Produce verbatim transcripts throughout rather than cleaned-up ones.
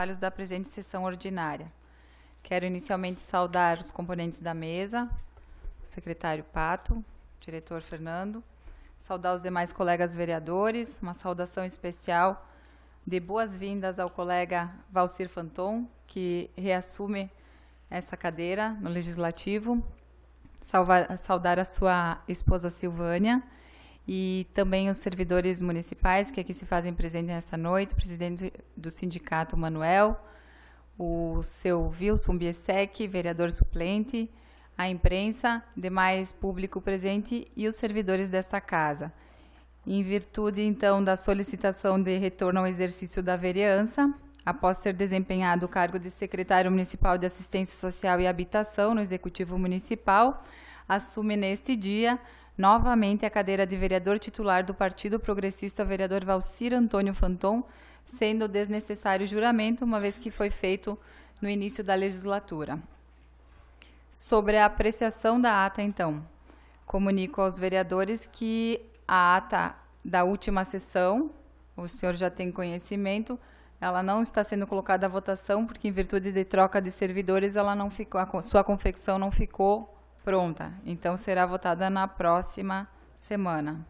trabalhos da presente sessão ordinária. Quero inicialmente saudar os componentes da mesa, o secretário Pato, o diretor Fernando, saudar os demais colegas vereadores, uma saudação especial de boas-vindas ao colega Valcir Fanton, que reassume essa cadeira no Legislativo, Salvar, saudar a sua esposa Silvânia e também os servidores municipais que aqui se fazem presente nessa noite, o presidente do sindicato Manuel, o seu Wilson Biesek, vereador suplente, a imprensa, demais público presente e os servidores desta casa. Em virtude, então, da solicitação de retorno ao exercício da vereança, após ter desempenhado o cargo de secretário municipal de Assistência Social e Habitação no Executivo Municipal, assume neste dia novamente a cadeira de vereador titular do Partido Progressista, vereador Valcir Antônio Fanton, sendo desnecessário o juramento, uma vez que foi feito no início da legislatura. Sobre a apreciação da ata, então, comunico aos vereadores que a ata da última sessão, o senhor já tem conhecimento, ela não está sendo colocada à votação, porque em virtude de troca de servidores, ela não ficou, a sua confecção não ficou pronta. Então, será votada na próxima semana.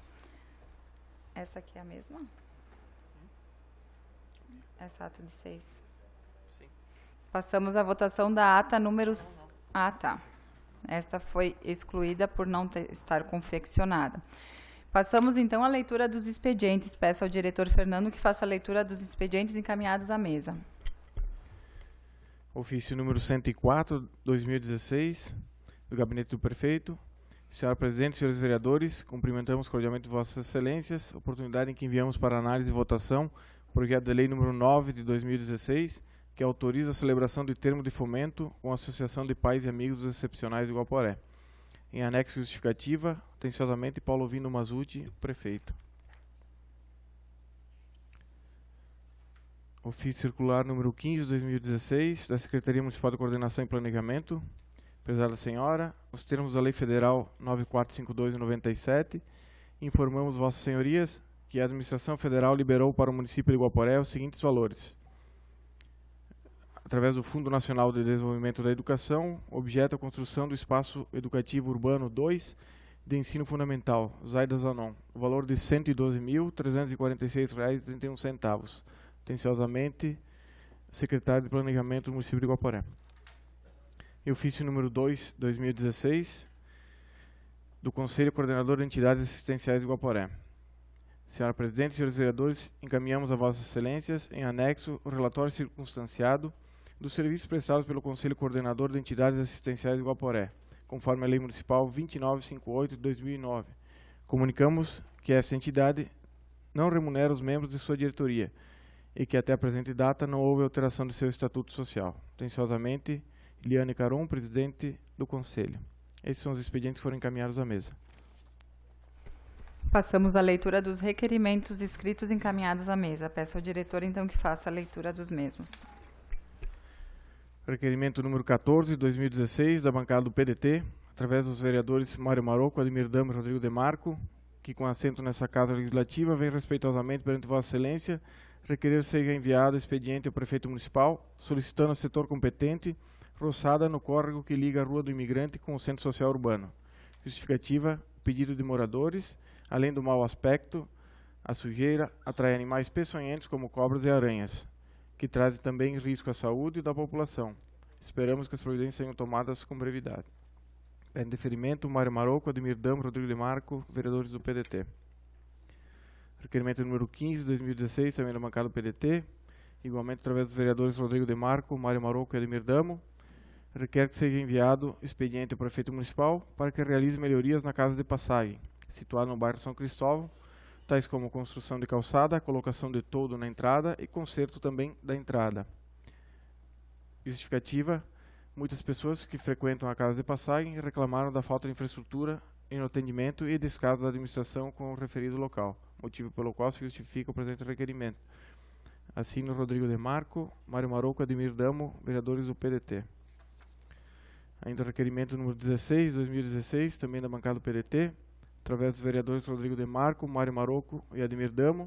Essa aqui é a mesma? Essa ata de seis. Sim. Passamos à votação da ata número... Ah, tá. Esta foi excluída por não ter, estar confeccionada. Passamos, então, à leitura dos expedientes. Peço ao diretor Fernando que faça a leitura dos expedientes encaminhados à mesa. Ofício número cento e quatro, dois mil e dezesseis, do Gabinete do Prefeito. Senhora Presidente, senhores vereadores, cumprimentamos cordialmente Vossas Excelências, oportunidade em que enviamos para análise e votação o projeto de lei número nove de dois mil e dezesseis, que autoriza a celebração de termo de fomento com a Associação de Pais e Amigos dos Excepcionais de Guaporé. Em anexo justificativa, atenciosamente, Paulo Vino Mazzuti, prefeito. Ofício circular número quinze de dois mil e dezesseis, da Secretaria Municipal de Coordenação e Planejamento. Prezada senhora, nos termos da Lei Federal nove mil quatrocentos e cinquenta e dois de noventa e sete, informamos Vossas Senhorias que a Administração Federal liberou para o município de Guaporé os seguintes valores. Através do Fundo Nacional de Desenvolvimento da Educação, objeto a construção do Espaço Educativo Urbano dois de Ensino Fundamental, Zaida Zanon, o valor de cento e doze mil, trezentos e quarenta e seis reais e trinta e um centavos. Atenciosamente, Secretário de Planejamento do município de Guaporé. E ofício número dois, dois mil e dezesseis, do Conselho Coordenador de Entidades Assistenciais de Guaporé. Senhora Presidente, senhores vereadores, encaminhamos a Vossas Excelências, em anexo, o relatório circunstanciado dos serviços prestados pelo Conselho Coordenador de Entidades Assistenciais de Guaporé, conforme a Lei Municipal vinte e nove cinquenta e oito de dois mil e nove. Comunicamos que essa entidade não remunera os membros de sua diretoria e que até a presente data não houve alteração de seu estatuto social. Atenciosamente, Eliane Caron, presidente do Conselho. Esses são os expedientes que foram encaminhados à mesa. Passamos à leitura dos requerimentos escritos encaminhados à mesa. Peço ao diretor, então, que faça a leitura dos mesmos. Requerimento número quatorze de dois mil e dezesseis, da bancada do P D T, através dos vereadores Mário Maroco, Ademir Dama e Rodrigo Demarco, que com assento nessa Casa Legislativa, vem respeitosamente perante Vossa Excelência requerer seja enviado expediente ao Prefeito Municipal, solicitando ao setor competente roçada no córrego que liga a Rua do Imigrante com o Centro Social Urbano. Justificativa, pedido de moradores, além do mau aspecto, a sujeira atrai animais peçonhentos como cobras e aranhas, que trazem também risco à saúde da população. Esperamos que as providências sejam tomadas com brevidade. Em deferimento, Mário Maroco, Ademir Dama, Rodrigo Demarco, vereadores do P D T. Requerimento número quinze de dois mil e dezesseis, também da bancada do P D T, igualmente através dos vereadores Rodrigo Demarco, Mário Maroco e Ademir Damo, requer que seja enviado expediente ao Prefeito Municipal para que realize melhorias na Casa de Passagem, situada no bairro São Cristóvão, tais como construção de calçada, colocação de toldo na entrada e conserto também da entrada. Justificativa, muitas pessoas que frequentam a Casa de Passagem reclamaram da falta de infraestrutura em atendimento e descaso da administração com o referido local, motivo pelo qual se justifica o presente requerimento. Assino Rodrigo Demarco, Mário Maroco, Ademir Damo, vereadores do P D T. Ainda o requerimento número dezesseis, dois mil e dezesseis, também da bancada do P D T, através dos vereadores Rodrigo Demarco, Mário Maroco e Ademir Damo,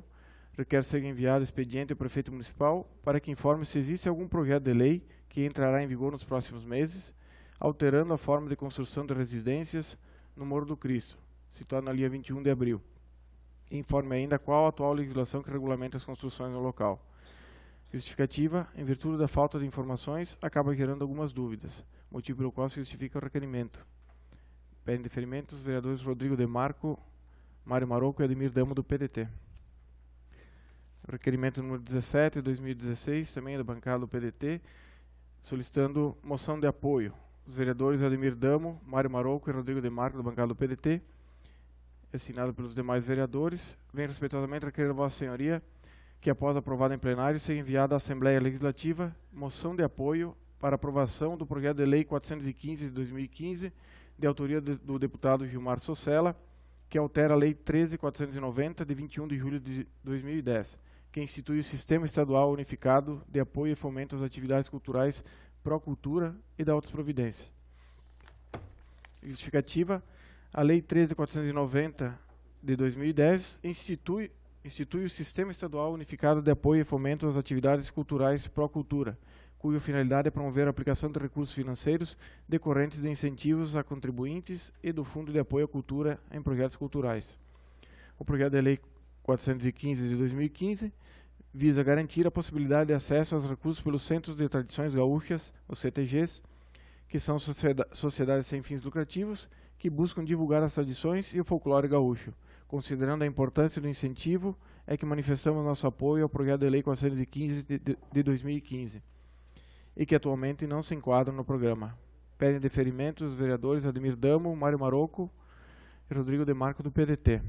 requer ser enviado expediente ao prefeito municipal para que informe se existe algum projeto de lei que entrará em vigor nos próximos meses, alterando a forma de construção de residências no Morro do Cristo, situado na linha vinte e um de abril. Informe ainda qual a atual legislação que regulamenta as construções no local. Justificativa: em virtude da falta de informações, acaba gerando algumas dúvidas, motivo pelo qual se justifica o requerimento. Pedem deferimento os vereadores Rodrigo Demarco, Mário Marocco e Ademir Damo, do P D T. Requerimento número dezessete, de dois mil e dezesseis, também da bancada do P D T, solicitando moção de apoio. Os vereadores Ademir Damo, Mário Marocco e Rodrigo Demarco, da bancada do P D T, assinado pelos demais vereadores, vem respeitosamente requerer a Vossa Senhoria que, após aprovada em plenário, seja enviada à Assembleia Legislativa moção de apoio para aprovação do projeto de lei quatrocentos e quinze de dois mil e quinze, de autoria de, do deputado Gilmar Sossella, que altera a Lei treze mil quatrocentos e noventa, de vinte e um de julho de dois mil e dez, que institui o Sistema Estadual Unificado de Apoio e Fomento às Atividades Culturais Procultura e da outras providências. Justificativa: a Lei treze mil quatrocentos e noventa, de dois mil e dez, institui institui o Sistema Estadual Unificado de Apoio e Fomento às Atividades Culturais Procultura, cuja finalidade é promover a aplicação de recursos financeiros decorrentes de incentivos a contribuintes e do Fundo de Apoio à Cultura em projetos culturais. O projeto de lei quatrocentos e quinze de dois mil e quinze visa garantir a possibilidade de acesso aos recursos pelos Centros de Tradições Gaúchas, os C T Gs, que são sociedades sem fins lucrativos que buscam divulgar as tradições e o folclore gaúcho. Considerando a importância do incentivo, é que manifestamos nosso apoio ao projeto de lei quatrocentos e quinze de dois mil e quinze, e que atualmente não se enquadram no programa. Pedem deferimento os vereadores Ademir Damo, Mário Marocco e Rodrigo Demarco, do P D T.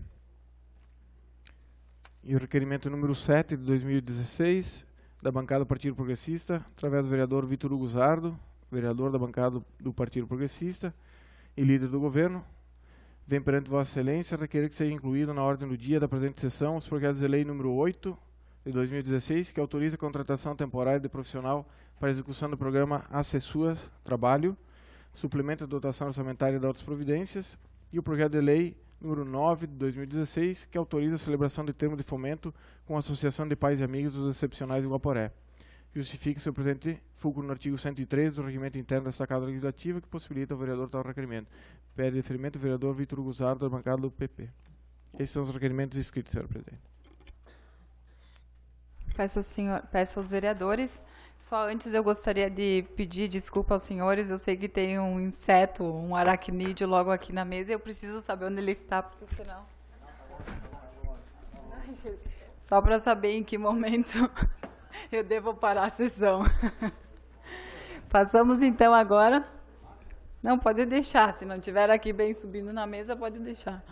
E o requerimento número sete de dois mil e dezesseis, da bancada do Partido Progressista, através do vereador Vitor Hugo Zardo, vereador da bancada do Partido Progressista e líder do governo, vem perante Vossa Excelência requerer que seja incluído na ordem do dia da presente sessão os projetos de lei número oito de dois mil e dezesseis, que autoriza a contratação temporária de profissional para a execução do programa Acessuas Trabalho, suplementa a dotação orçamentária de outras providências, e o projeto de lei número nove de dois mil e dezesseis, que autoriza a celebração de termo de fomento com a Associação de Pais e Amigos dos Excepcionais de Guaporé. Justifique-se o presente fulcro no artigo cento e treze do Regimento Interno desta Casa Legislativa, que possibilita ao vereador tal requerimento. Pede deferimento o vereador Vitor Hugo Zardo, da bancada do P P. Esses são os requerimentos inscritos, senhor presidente. Peço, ao senhor, peço aos vereadores. Só antes eu gostaria de pedir desculpa aos senhores. Eu sei que tem um inseto, um aracnídeo logo aqui na mesa e eu preciso saber onde ele está, porque senão... Só para saber em que momento eu devo parar a sessão. Passamos então agora... Não, pode deixar. Se não estiver aqui bem subindo na mesa, pode deixar.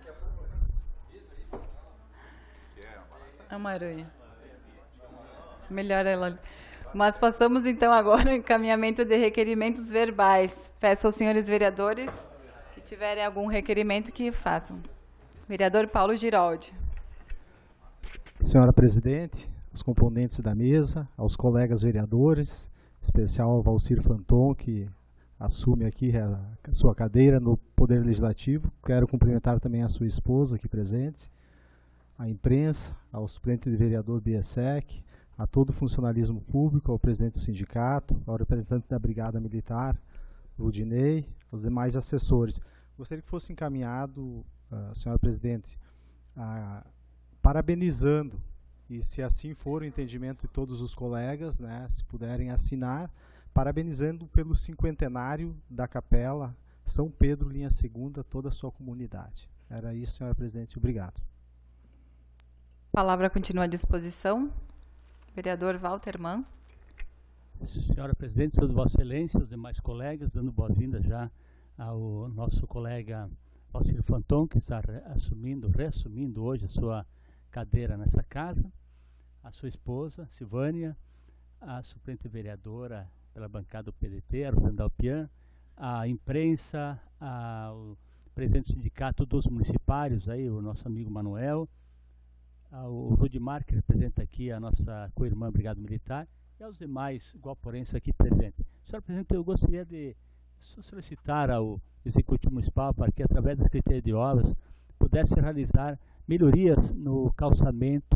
É uma aranha. Melhor ela. Mas passamos então agora ao encaminhamento de requerimentos verbais. Peço aos senhores vereadores que tiverem algum requerimento que façam. Vereador Paulo Giraldi. Senhora Presidente, os componentes da mesa, aos colegas vereadores, em especial ao Valcir Fanton, que assume aqui a, a sua cadeira no Poder Legislativo. Quero cumprimentar também a sua esposa aqui presente, a imprensa, ao suplente de vereador Biesec, a todo o funcionalismo público, ao presidente do sindicato, ao representante da Brigada Militar, Rudinei, aos demais assessores. Gostaria que fosse encaminhado, uh, senhora Presidente, uh, parabenizando, e se assim for o entendimento de todos os colegas, né, se puderem assinar, parabenizando pelo cinquentenário da Capela São Pedro, linha segunda, toda a sua comunidade. Era isso, senhora Presidente. Obrigado. A palavra continua à disposição. Vereador Walter Mann. Senhora Presidente, senhor de Vossa Excelência, os demais colegas, dando boa-vinda já ao nosso colega Valcir Fanton, que está assumindo, reassumindo hoje a sua cadeira nessa casa, a sua esposa, Silvânia, a suplente vereadora pela bancada do P D T, a Rosenda Alpian, a imprensa, a, o presidente do sindicato dos municipários, aí, o nosso amigo Manuel, o Rudimar, que representa aqui a nossa co-irmã Brigada Militar, e aos demais guaporenses aqui presentes. Senhor Presidente, eu gostaria de solicitar ao Executivo Municipal para que, através da Secretaria de Obras, pudesse realizar melhorias no calçamento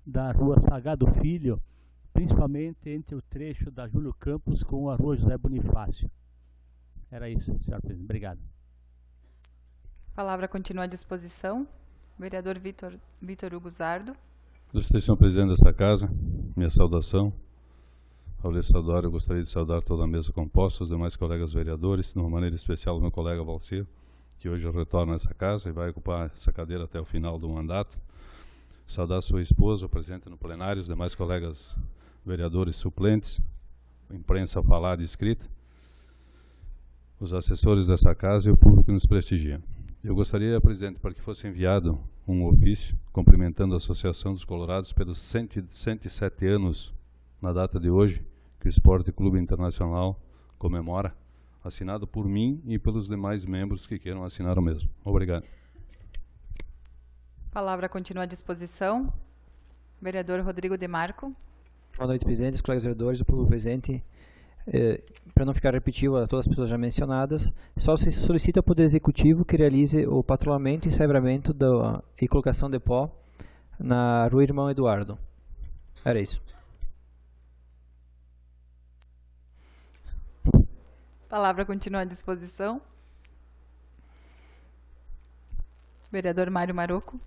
da rua Sagado Filho, principalmente entre o trecho da Júlio Campos com a rua José Bonifácio. Era isso, senhor presidente. Obrigado. A palavra continua à disposição. Vereador Vitor, Vitor Hugo Zardo. Gostaria, senhor presidente desta casa, minha saudação. Ao lhe saudar, eu gostaria de saudar toda a mesa composta, os demais colegas vereadores, de uma maneira especial o meu colega Valcir, que hoje retorna a essa casa e vai ocupar essa cadeira até o final do mandato. Saudar sua esposa, o presidente no plenário, os demais colegas vereadores suplentes, imprensa falada e escrita, os assessores dessa casa e o público que nos prestigia. Eu gostaria, presidente, para que fosse enviado um ofício cumprimentando a Associação dos Colorados pelos cento e sete anos na data de hoje, que o Esporte Clube Internacional comemora, assinado por mim e pelos demais membros que queiram assinar o mesmo. Obrigado. A palavra continua à disposição. Vereador Rodrigo Demarco. Boa noite, presidente, colegas vereadores, o público presente. Eh, para não ficar repetitivo a todas as pessoas já mencionadas, só se solicita ao Poder Executivo que realize o patrulhamento e ensaibramento da, e colocação de pó na rua Irmão Eduardo. Era isso. A palavra continua à disposição. Vereador Mário Marocco.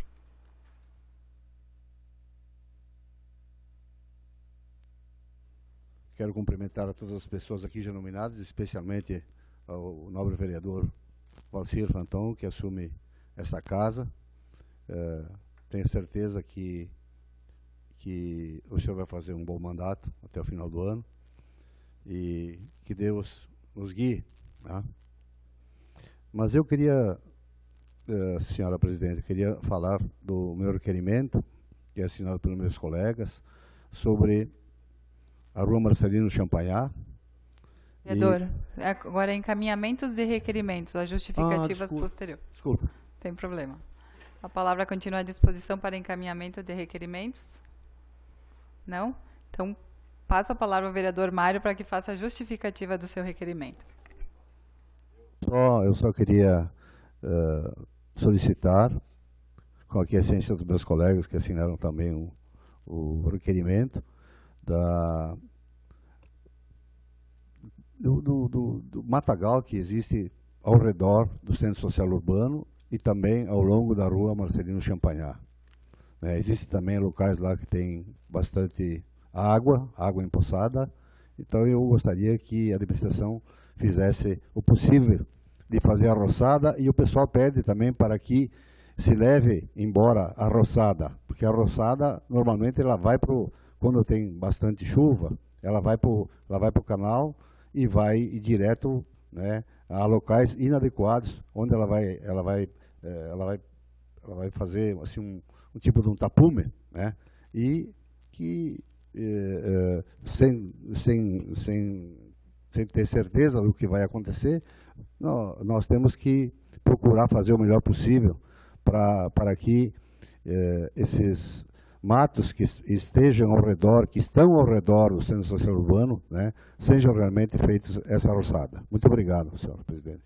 Quero cumprimentar a todas as pessoas aqui já nominadas, especialmente ao nobre vereador Valcir Fanton, que assume essa casa. É, tenho certeza que, que o senhor vai fazer um bom mandato até o final do ano e que Deus nos guie. Né? Mas eu queria, é, senhora presidente, queria falar do meu requerimento, que é assinado pelos meus colegas, sobre a rua Marcelino Champagnat. Vereador, e... agora é encaminhamentos de requerimentos, as justificativas ah, desculpa, posteriores. Desculpa. Tem problema. A palavra continua à disposição para encaminhamento de requerimentos? Não? Então, passo a palavra ao vereador Mário para que faça a justificativa do seu requerimento. Só, eu só queria uh, solicitar, com a aquiescência dos meus colegas que assinaram também o, o requerimento, Da, do, do, do, do matagal que existe ao redor do Centro Social Urbano e também ao longo da rua Marcelino Champagnat. É, existem também locais lá que tem bastante água, água empoçada, então eu gostaria que a administração fizesse o possível de fazer a roçada, e o pessoal pede também para que se leve embora a roçada, porque a roçada normalmente ela vai para o quando tem bastante chuva, ela vai para o ela vai pro canal e vai e direto, né, a locais inadequados, onde ela vai ela vai ela vai ela vai fazer assim um, um tipo de um tapume, né, e que eh, eh, sem sem sem sem ter certeza do que vai acontecer, nós, nós temos que procurar fazer o melhor possível para para que eh, esses matos que estejam ao redor, que estão ao redor do Centro Social Urbano, né, sejam realmente feitos essa roçada. Muito obrigado, senhor presidente.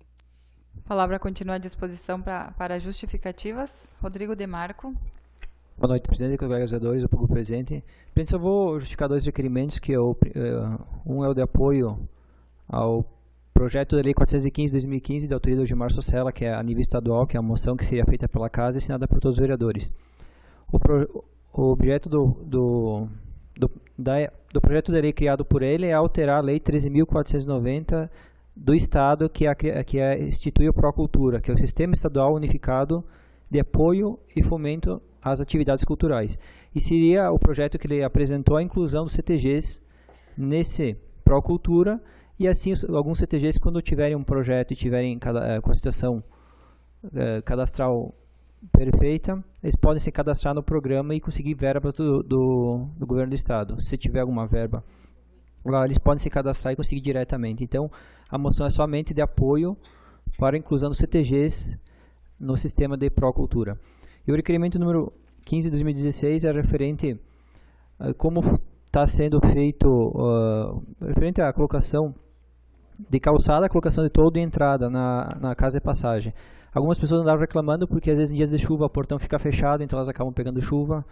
A palavra continua à disposição pra, para justificativas. Rodrigo Demarco. Boa noite, presidente, colegas vereadores, o público presente. Presidente, só vou justificar dois requerimentos, que é o, uh, um é o de apoio ao projeto da Lei quatrocentos e quinze de dois mil e quinze, da autoria do Gilmar Socella, que é a nível estadual, que é a moção que seria feita pela casa e assinada por todos os vereadores. O, pro, o objeto do, do, do, da, do projeto de lei criado por ele é alterar a Lei treze mil quatrocentos e noventa do Estado, que, é, que é, institui o Procultura, que é o Sistema Estadual Unificado de Apoio e Fomento às Atividades Culturais. E seria o projeto que ele apresentou a inclusão dos C T Gs nesse Procultura, e assim alguns C T Gs, quando tiverem um projeto e tiverem com a situação eh, cadastral perfeita, eles podem se cadastrar no programa e conseguir verba do, do, do governo do estado. Se tiver alguma verba lá, eles podem se cadastrar e conseguir diretamente. Então, a moção é somente de apoio para a inclusão dos C T Gs no sistema de Procultura. E o requerimento número quinze de dois mil e dezesseis é referente a como está sendo feito, uh, referente à colocação de calçada, a colocação de toldo e entrada na, na casa de passagem. Algumas pessoas andavam reclamando porque às vezes em dias de chuva o portão fica fechado, então elas acabam pegando chuva.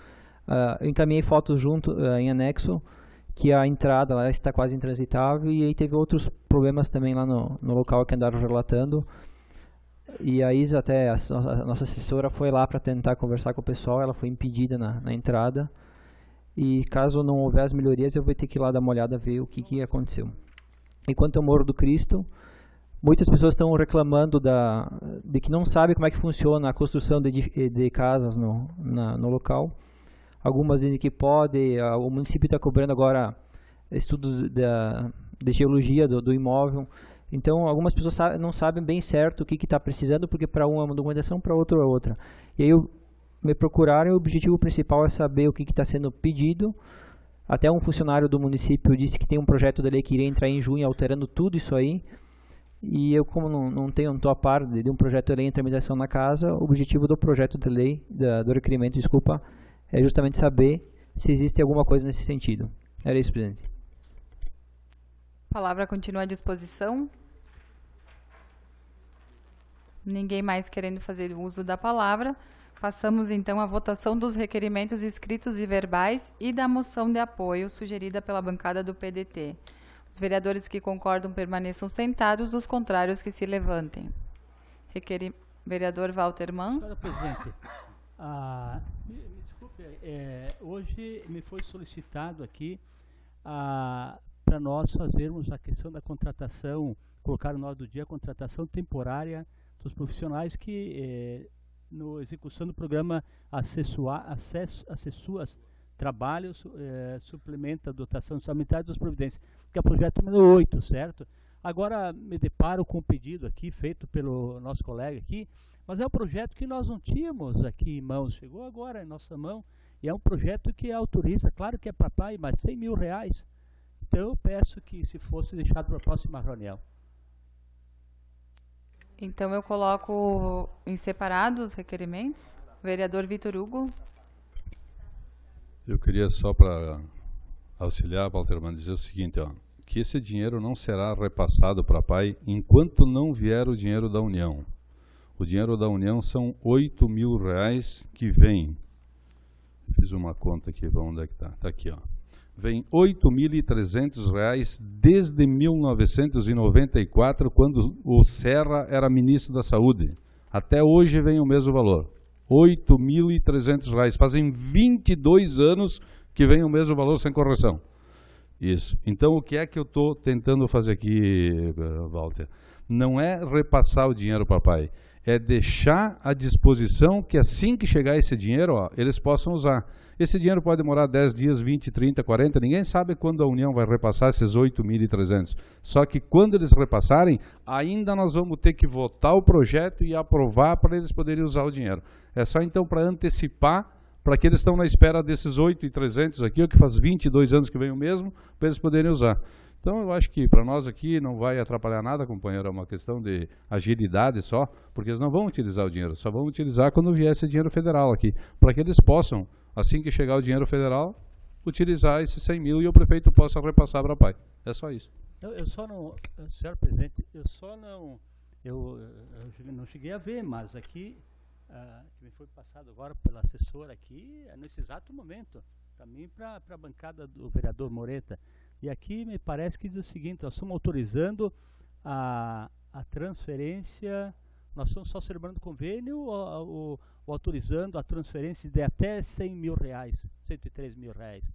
Uh, eu encaminhei fotos junto, uh, em anexo, que a entrada lá está quase intransitável, e aí teve outros problemas também lá no, no local que andaram relatando. E a Isa, até a, a nossa assessora, foi lá para tentar conversar com o pessoal, ela foi impedida na, na entrada. E caso não houver as melhorias, eu vou ter que ir lá dar uma olhada, ver o que, que aconteceu. Enquanto ao Morro do Cristo, muitas pessoas estão reclamando da, de que não sabem como é que funciona a construção de, de casas no, na, no local. Algumas dizem que pode, a, o município está cobrando agora estudos da, de geologia do, do imóvel. Então, algumas pessoas sabe, não sabem bem certo o que está precisando, porque para um é uma documentação, para outro é outra. E aí eu, me procuraram, e o objetivo principal é saber o que está sendo pedido. Até um funcionário do município disse que tem um projeto de lei que iria entrar em junho, alterando tudo isso aí. E eu, como não, não tenho, não estou a par de, de um projeto de lei em tramitação na casa, o objetivo do projeto de lei, da, do requerimento, desculpa, é justamente saber se existe alguma coisa nesse sentido. Era isso, presidente. A palavra continua à disposição. Ninguém mais querendo fazer uso da palavra. Passamos, então, à votação dos requerimentos escritos e verbais e da moção de apoio sugerida pela bancada do P D T. Os vereadores que concordam permaneçam sentados, os contrários que se levantem. Requeri... Vereador Walter Mann. Senhora presidente, ah, me, me desculpe, é, hoje me foi solicitado aqui ah, para nós fazermos a questão da contratação, colocar no ordem do dia a contratação temporária dos profissionais que, eh, no execução do programa Acessua, Acesso, Acessuas Trabalhos, eh, suplementa a dotação orçamentária das providências, que é o projeto número oito, certo? Agora me deparo com o pedido aqui, feito pelo nosso colega aqui, mas é um projeto que nós não tínhamos aqui em mãos, chegou agora em nossa mão, e é um projeto que autoriza, claro que é para pai, mas cem mil reais. Então eu peço que se fosse deixado para a próxima reunião. Então, eu coloco em separado os requerimentos. Vereador Vitor Hugo. Eu queria só para auxiliar, Walterman, dizer o seguinte, ó, que esse dinheiro não será repassado para a P A I enquanto não vier o dinheiro da União. O dinheiro da União são oito mil reais que vem. Fiz uma conta aqui, onde é que está? Está aqui, ó. Vem oito mil e trezentos reais desde mil novecentos e noventa e quatro, quando o Serra era ministro da Saúde. Até hoje vem o mesmo valor. oito mil e trezentos reais. Fazem vinte e dois anos que vem o mesmo valor sem correção. Isso. Então, o que é que eu estou tentando fazer aqui, Walter? Não é repassar o dinheiro para o pai, é deixar à disposição que assim que chegar esse dinheiro, ó, eles possam usar. Esse dinheiro pode demorar dez dias, vinte, trinta, quarenta, ninguém sabe quando a União vai repassar esses oito mil e trezentos. Só que quando eles repassarem, ainda nós vamos ter que votar o projeto e aprovar para eles poderem usar o dinheiro. É só então para antecipar, para que eles estão na espera desses oito mil e trezentos aqui, que faz vinte e dois anos que vem o mesmo, para eles poderem usar. Então, eu acho que para nós aqui não vai atrapalhar nada, companheiro, é uma questão de agilidade só, porque eles não vão utilizar o dinheiro, só vão utilizar quando vier esse dinheiro federal aqui, para que eles possam, assim que chegar o dinheiro federal, utilizar esses cem mil e o prefeito possa repassar para a P A I. É só isso. Eu, eu só não, senhor presidente, eu só não, eu, eu não cheguei a ver, mas aqui, uh, que me foi passado agora pela assessora aqui, é nesse exato momento, para mim e para a bancada do vereador Moreta. E aqui me parece que diz o seguinte, nós estamos autorizando a, a transferência, nós estamos só celebrando convênio ou, ou, ou autorizando a transferência de até cem mil reais, cento e três mil reais?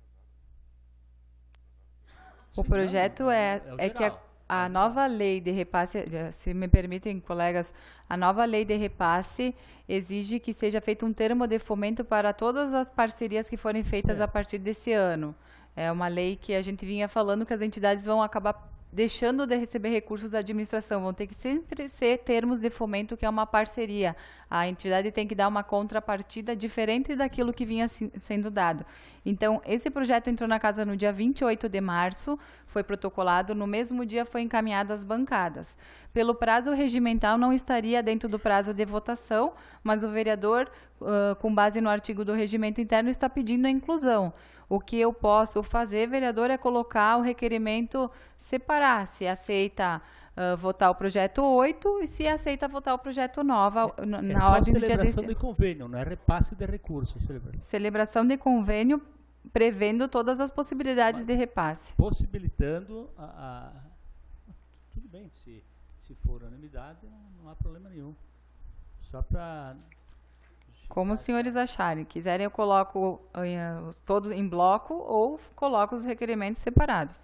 O Sim, projeto não, é, é, é que a, a nova lei de repasse, se me permitem, colegas, a nova lei de repasse exige que seja feito um termo de fomento para todas as parcerias que forem feitas certo. A partir desse ano. É uma lei que a gente vinha falando que as entidades vão acabar deixando de receber recursos da administração, vão ter que sempre ser termos de fomento, que é uma parceria. A entidade tem que dar uma contrapartida diferente daquilo que vinha sendo dado. Então, esse projeto entrou na casa no dia vinte e oito de março, foi protocolado, no mesmo dia foi encaminhado às bancadas. Pelo prazo regimental, não estaria dentro do prazo de votação, mas o vereador, uh, com base no artigo do regimento interno, está pedindo a inclusão. O que eu posso fazer, vereador, é colocar o requerimento, separar, se aceita uh, votar o projeto oito e se aceita votar o projeto nove é, na, é na ordem do dia celebração desse... de convênio, não é repasse de recursos. Celebração, celebração de convênio prevendo todas as possibilidades Mas, de repasse. Possibilitando a... a tudo bem, se, se for unanimidade, não, não há problema nenhum. Só para... Como os senhores acharem. Quiserem, eu coloco uh, todos em bloco ou coloco os requerimentos separados.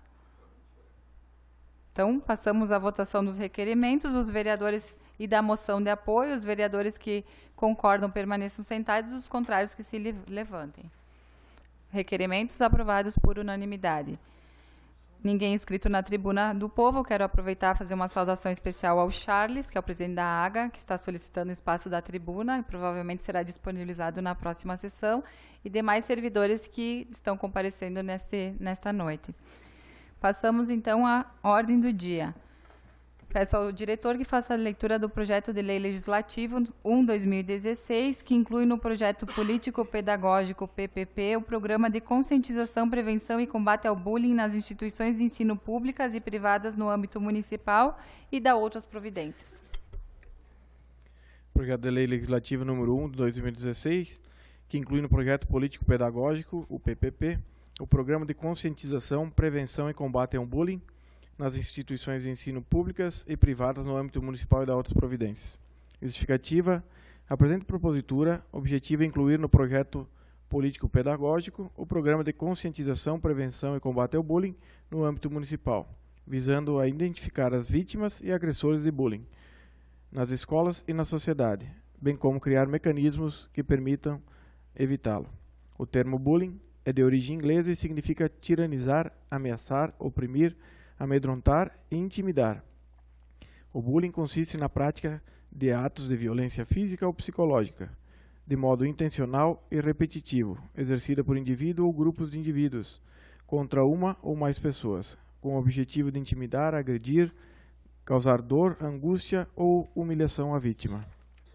Então, passamos à votação dos requerimentos. Os vereadores e da moção de apoio, os vereadores que concordam permaneçam sentados, os contrários que se levantem. Requerimentos aprovados por unanimidade. Ninguém inscrito na tribuna do povo. Eu quero aproveitar e fazer uma saudação especial ao Charles, que é o presidente da A G A, que está solicitando o espaço da tribuna e provavelmente será disponibilizado na próxima sessão, e demais servidores que estão comparecendo neste, nesta noite. Passamos, então, à ordem do dia. Peço ao diretor que faça a leitura do projeto de lei legislativo um barra dois mil e dezesseis, que inclui no projeto político-pedagógico P P P o programa de conscientização, prevenção e combate ao bullying nas instituições de ensino públicas e privadas no âmbito municipal e da outras providências. Projeto de lei legislativo número um de dois mil e dezesseis, que inclui no projeto político-pedagógico, o P P P, o programa de conscientização, prevenção e combate ao bullying nas instituições de ensino públicas e privadas no âmbito municipal e da outras providências. Justificativa: a presente propositura objetiva incluir no projeto político-pedagógico o programa de conscientização, prevenção e combate ao bullying no âmbito municipal, visando a identificar as vítimas e agressores de bullying nas escolas e na sociedade, bem como criar mecanismos que permitam evitá-lo. O termo bullying é de origem inglesa e significa tiranizar, ameaçar, oprimir, amedrontar e intimidar. O bullying consiste na prática de atos de violência física ou psicológica, de modo intencional e repetitivo, exercida por indivíduo ou grupos de indivíduos, contra uma ou mais pessoas, com o objetivo de intimidar, agredir, causar dor, angústia ou humilhação à vítima.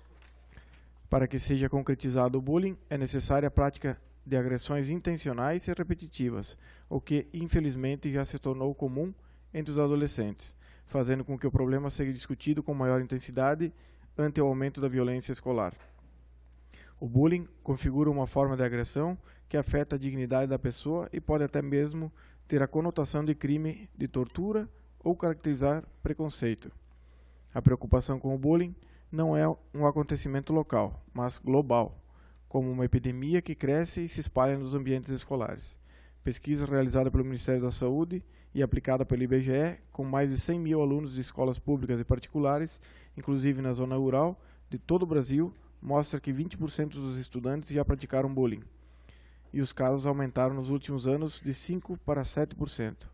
Para que seja concretizado o bullying, é necessária a prática de agressões intencionais e repetitivas, o que, infelizmente, já se tornou comum entre os adolescentes, fazendo com que o problema seja discutido com maior intensidade ante o aumento da violência escolar. O bullying configura uma forma de agressão que afeta a dignidade da pessoa e pode até mesmo ter a conotação de crime de tortura ou caracterizar preconceito. A preocupação com o bullying não é um acontecimento local, mas global, como uma epidemia que cresce e se espalha nos ambientes escolares. Pesquisa realizada pelo Ministério da Saúde e aplicada pelo I B G E, com mais de cem mil alunos de escolas públicas e particulares, inclusive na zona rural, de todo o Brasil, mostra que vinte por cento dos estudantes já praticaram bullying. E os casos aumentaram nos últimos anos de cinco por cento para sete por cento.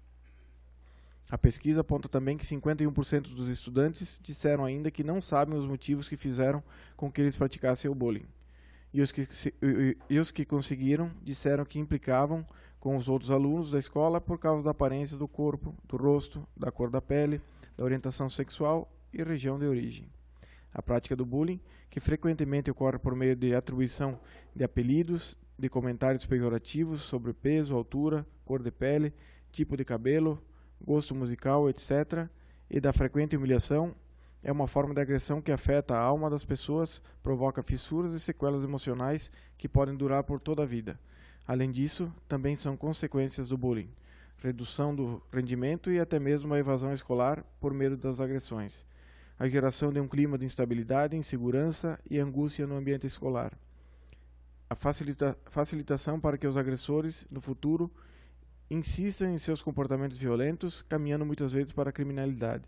A pesquisa aponta também que cinquenta e um por cento dos estudantes disseram ainda que não sabem os motivos que fizeram com que eles praticassem o bullying. E os que, e, e os que conseguiram disseram que implicavam com os outros alunos da escola por causa da aparência do corpo, do rosto, da cor da pele, da orientação sexual e região de origem. A prática do bullying, que frequentemente ocorre por meio de atribuição de apelidos, de comentários pejorativos sobre peso, altura, cor de pele, tipo de cabelo, gosto musical, etcétera, e da frequente humilhação, é uma forma de agressão que afeta a alma das pessoas, provoca fissuras e sequelas emocionais que podem durar por toda a vida. Além disso, também são consequências do bullying, redução do rendimento e até mesmo a evasão escolar por medo das agressões, a geração de um clima de instabilidade, insegurança e angústia no ambiente escolar, a facilita- facilitação para que os agressores, no futuro, insistam em seus comportamentos violentos, caminhando muitas vezes para a criminalidade.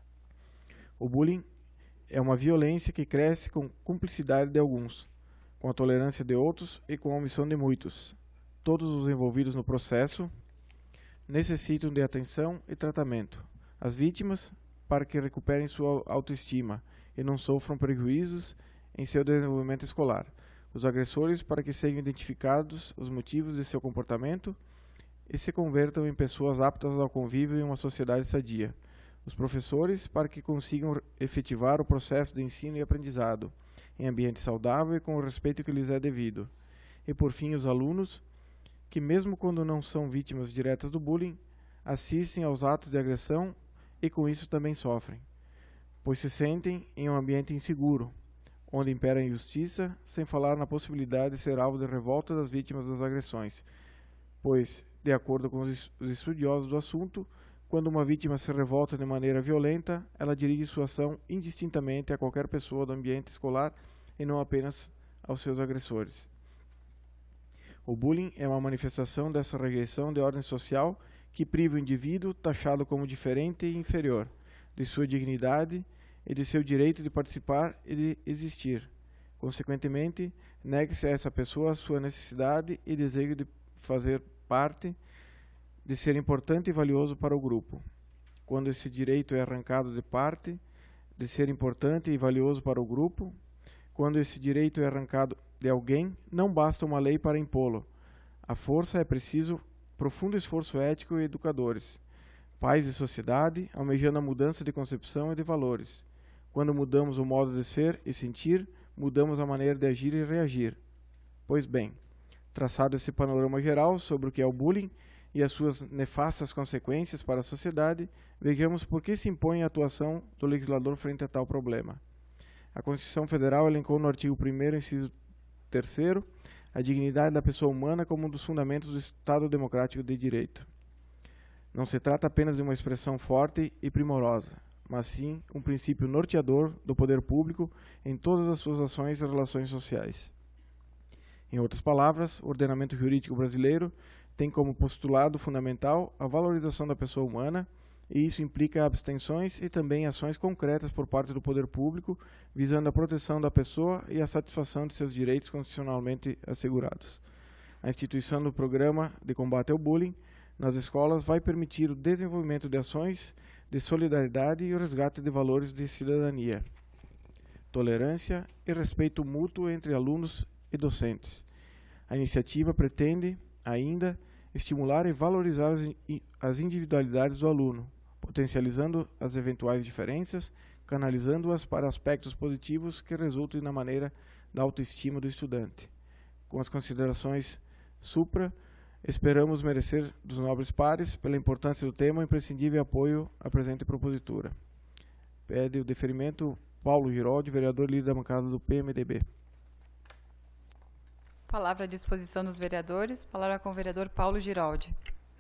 O bullying é uma violência que cresce com cumplicidade de alguns, com a tolerância de outros e com a omissão de muitos. Todos os envolvidos no processo necessitam de atenção e tratamento. As vítimas, para que recuperem sua autoestima e não sofram prejuízos em seu desenvolvimento escolar. Os agressores, para que sejam identificados os motivos de seu comportamento e se convertam em pessoas aptas ao convívio em uma sociedade sadia. Os professores, para que consigam efetivar o processo de ensino e aprendizado em ambiente saudável e com o respeito que lhes é devido. E, por fim, os alunos, que mesmo quando não são vítimas diretas do bullying, assistem aos atos de agressão e com isso também sofrem, pois se sentem em um ambiente inseguro, onde impera a injustiça, sem falar na possibilidade de ser alvo de revolta das vítimas das agressões, pois, de acordo com os estudiosos do assunto, quando uma vítima se revolta de maneira violenta, ela dirige sua ação indistintamente a qualquer pessoa do ambiente escolar e não apenas aos seus agressores. O bullying é uma manifestação dessa rejeição de ordem social que priva o indivíduo, taxado como diferente e inferior, de sua dignidade e de seu direito de participar e de existir. Consequentemente, nega-se a essa pessoa a sua necessidade e desejo de fazer parte, de ser importante e valioso para o grupo. Quando esse direito é arrancado de parte, de ser importante e valioso para o grupo, quando esse direito é arrancado de alguém, não basta uma lei para impô-lo. A força é preciso profundo esforço ético e educadores, pais e sociedade, almejando a mudança de concepção e de valores. Quando mudamos o modo de ser e sentir, mudamos a maneira de agir e reagir. Pois bem, traçado esse panorama geral sobre o que é o bullying e as suas nefastas consequências para a sociedade, vejamos por que se impõe a atuação do legislador frente a tal problema. A Constituição Federal elencou no artigo primeiro, inciso terceiro, a dignidade da pessoa humana como um dos fundamentos do Estado Democrático de Direito. Não se trata apenas de uma expressão forte e primorosa, mas sim um princípio norteador do poder público em todas as suas ações e relações sociais. Em outras palavras, o ordenamento jurídico brasileiro tem como postulado fundamental a valorização da pessoa humana, e isso implica abstenções e também ações concretas por parte do poder público, visando a proteção da pessoa e a satisfação de seus direitos constitucionalmente assegurados. A instituição do Programa de Combate ao Bullying nas escolas vai permitir o desenvolvimento de ações de solidariedade e o resgate de valores de cidadania, tolerância e respeito mútuo entre alunos e docentes. A iniciativa pretende, ainda, estimular e valorizar as individualidades do aluno, potencializando as eventuais diferenças, canalizando-as para aspectos positivos que resultem na maneira da autoestima do estudante. Com as considerações supra, esperamos merecer dos nobres pares, pela importância do tema, o imprescindível apoio à presente propositura. Pede o deferimento Paulo Giroldi, vereador líder da bancada do P M D B. Palavra à disposição dos vereadores. Palavra com o vereador Paulo Giroldi.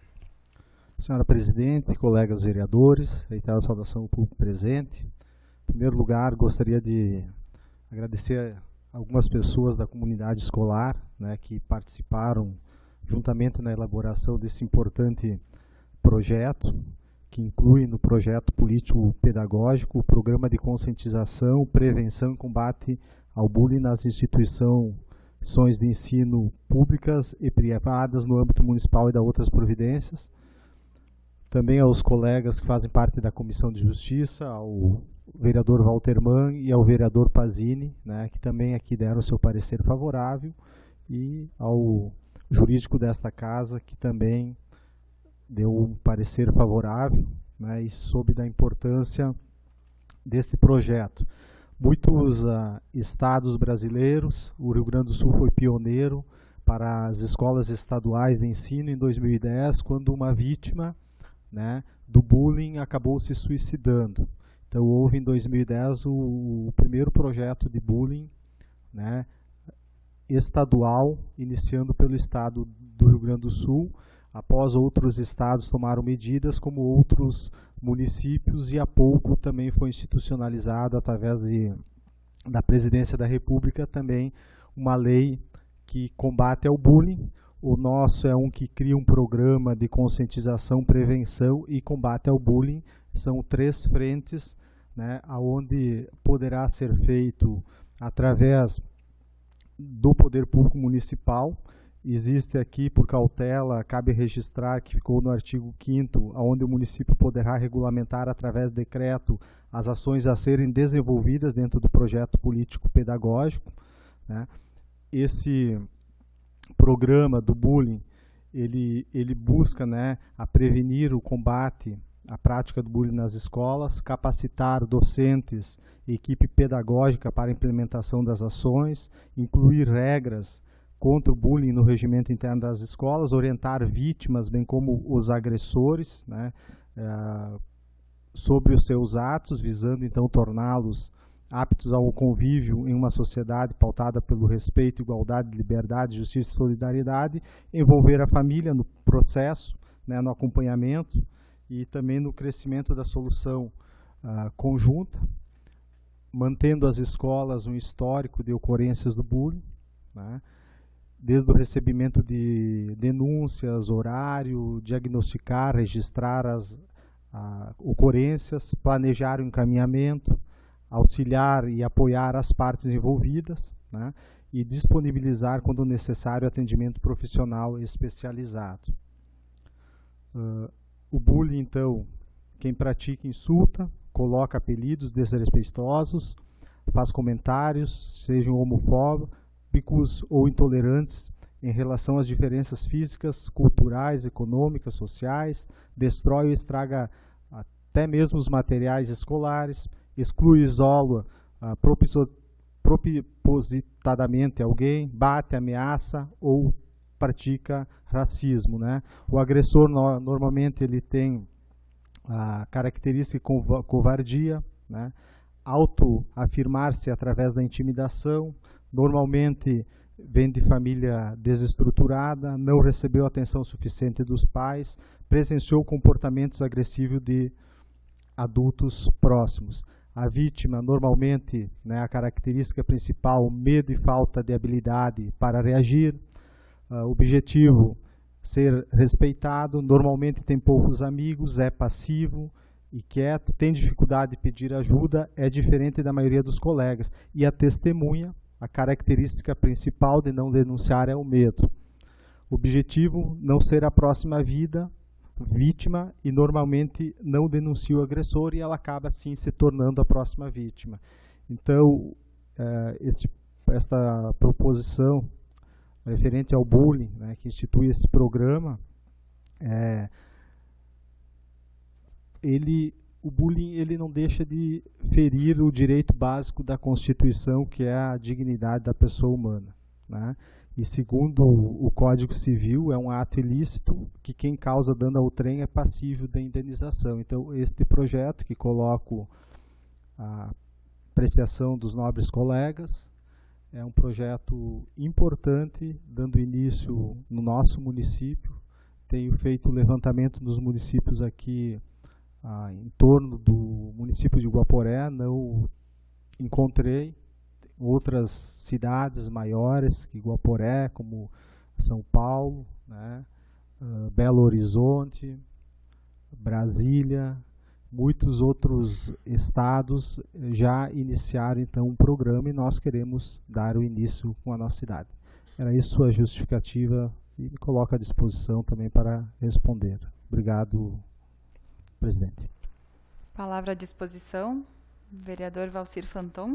Senhora Presidente, colegas vereadores, reitero a saudação ao público presente. Em primeiro lugar, gostaria de agradecer a algumas pessoas da comunidade escolar, né, que participaram juntamente na elaboração desse importante projeto, que inclui no projeto político-pedagógico o programa de conscientização, prevenção e combate ao bullying nas instituições de ensino públicas e privadas no âmbito municipal e da outras providências. Também aos colegas que fazem parte da Comissão de Justiça, ao vereador Walter Mann e ao vereador Pazini, né, que também aqui deram o seu parecer favorável, e ao jurídico desta casa, que também deu um parecer favorável, né, e soube da importância deste projeto. Muitos uh, estados brasileiros, o Rio Grande do Sul foi pioneiro para as escolas estaduais de ensino em dois mil e dez, quando uma vítima, né, do bullying acabou se suicidando. Então houve em dois mil e dez o, o primeiro projeto de bullying, né, estadual, iniciando pelo estado do Rio Grande do Sul. Após outros estados tomaram medidas, como outros municípios, e há pouco também foi institucionalizado através de, da Presidência da República também uma lei que combate ao bullying. O nosso é um que cria um programa de conscientização, prevenção e combate ao bullying. São três frentes, né, onde poderá ser feito através do Poder Público Municipal. Existe aqui, por cautela, cabe registrar que ficou no artigo quinto, onde o município poderá regulamentar através de decreto as ações a serem desenvolvidas dentro do projeto político-pedagógico, né. Esse programa do bullying, ele, ele busca, né, a prevenir o combate à prática do bullying nas escolas, capacitar docentes e equipe pedagógica para a implementação das ações, incluir regras contra o bullying no regimento interno das escolas, orientar vítimas, bem como os agressores, né, uh, sobre os seus atos, visando então torná-los aptos ao convívio em uma sociedade pautada pelo respeito, igualdade, liberdade, justiça e solidariedade, envolver a família no processo, né, no acompanhamento e também no crescimento da solução uh, conjunta, mantendo as escolas um histórico de ocorrências do bullying, né, desde o recebimento de denúncias, horário, diagnosticar, registrar as uh, ocorrências, planejar o encaminhamento, auxiliar e apoiar as partes envolvidas, né, e disponibilizar, quando necessário, atendimento profissional especializado. Uh, o bullying, então, quem pratica insulta, coloca apelidos desrespeitosos, faz comentários, sejam homofóbicos ou intolerantes em relação às diferenças físicas, culturais, econômicas, sociais, destrói ou estraga até mesmo os materiais escolares, exclui e isola uh, propositadamente alguém, bate, ameaça ou pratica racismo, né? O agressor no, normalmente ele tem a característica de covardia, né? Autoafirmar-se através da intimidação, normalmente vem de família desestruturada, não recebeu atenção suficiente dos pais, presenciou comportamentos agressivos de adultos próximos. A vítima, normalmente, né, a característica principal, medo e falta de habilidade para reagir. Uh, objetivo, ser respeitado, normalmente tem poucos amigos, é passivo e quieto, tem dificuldade de pedir ajuda, é diferente da maioria dos colegas. E a testemunha, a característica principal de não denunciar é o medo. Objetivo, não ser a próxima vida, vítima, e normalmente não denuncia o agressor e ela acaba assim se tornando a próxima vítima. Então, é, este, esta proposição referente ao bullying, né, que institui esse programa, é, ele, o bullying ele não deixa de ferir o direito básico da Constituição, que é a dignidade da pessoa humana, né? E segundo o Código Civil, é um ato ilícito que quem causa dano ao trem é passível da indenização. Então, este projeto que coloco a apreciação dos nobres colegas é um projeto importante, dando início no nosso município. Tenho feito o levantamento nos municípios aqui ah, em torno do município de Guaporé, não encontrei outras cidades maiores que Guaporé, como São Paulo, né, uh, Belo Horizonte, Brasília, muitos outros estados já iniciaram então um programa e nós queremos dar o início com a nossa cidade. Era isso a justificativa e me coloco à disposição também para responder. Obrigado, presidente. Palavra à disposição, vereador Valcir Fanton.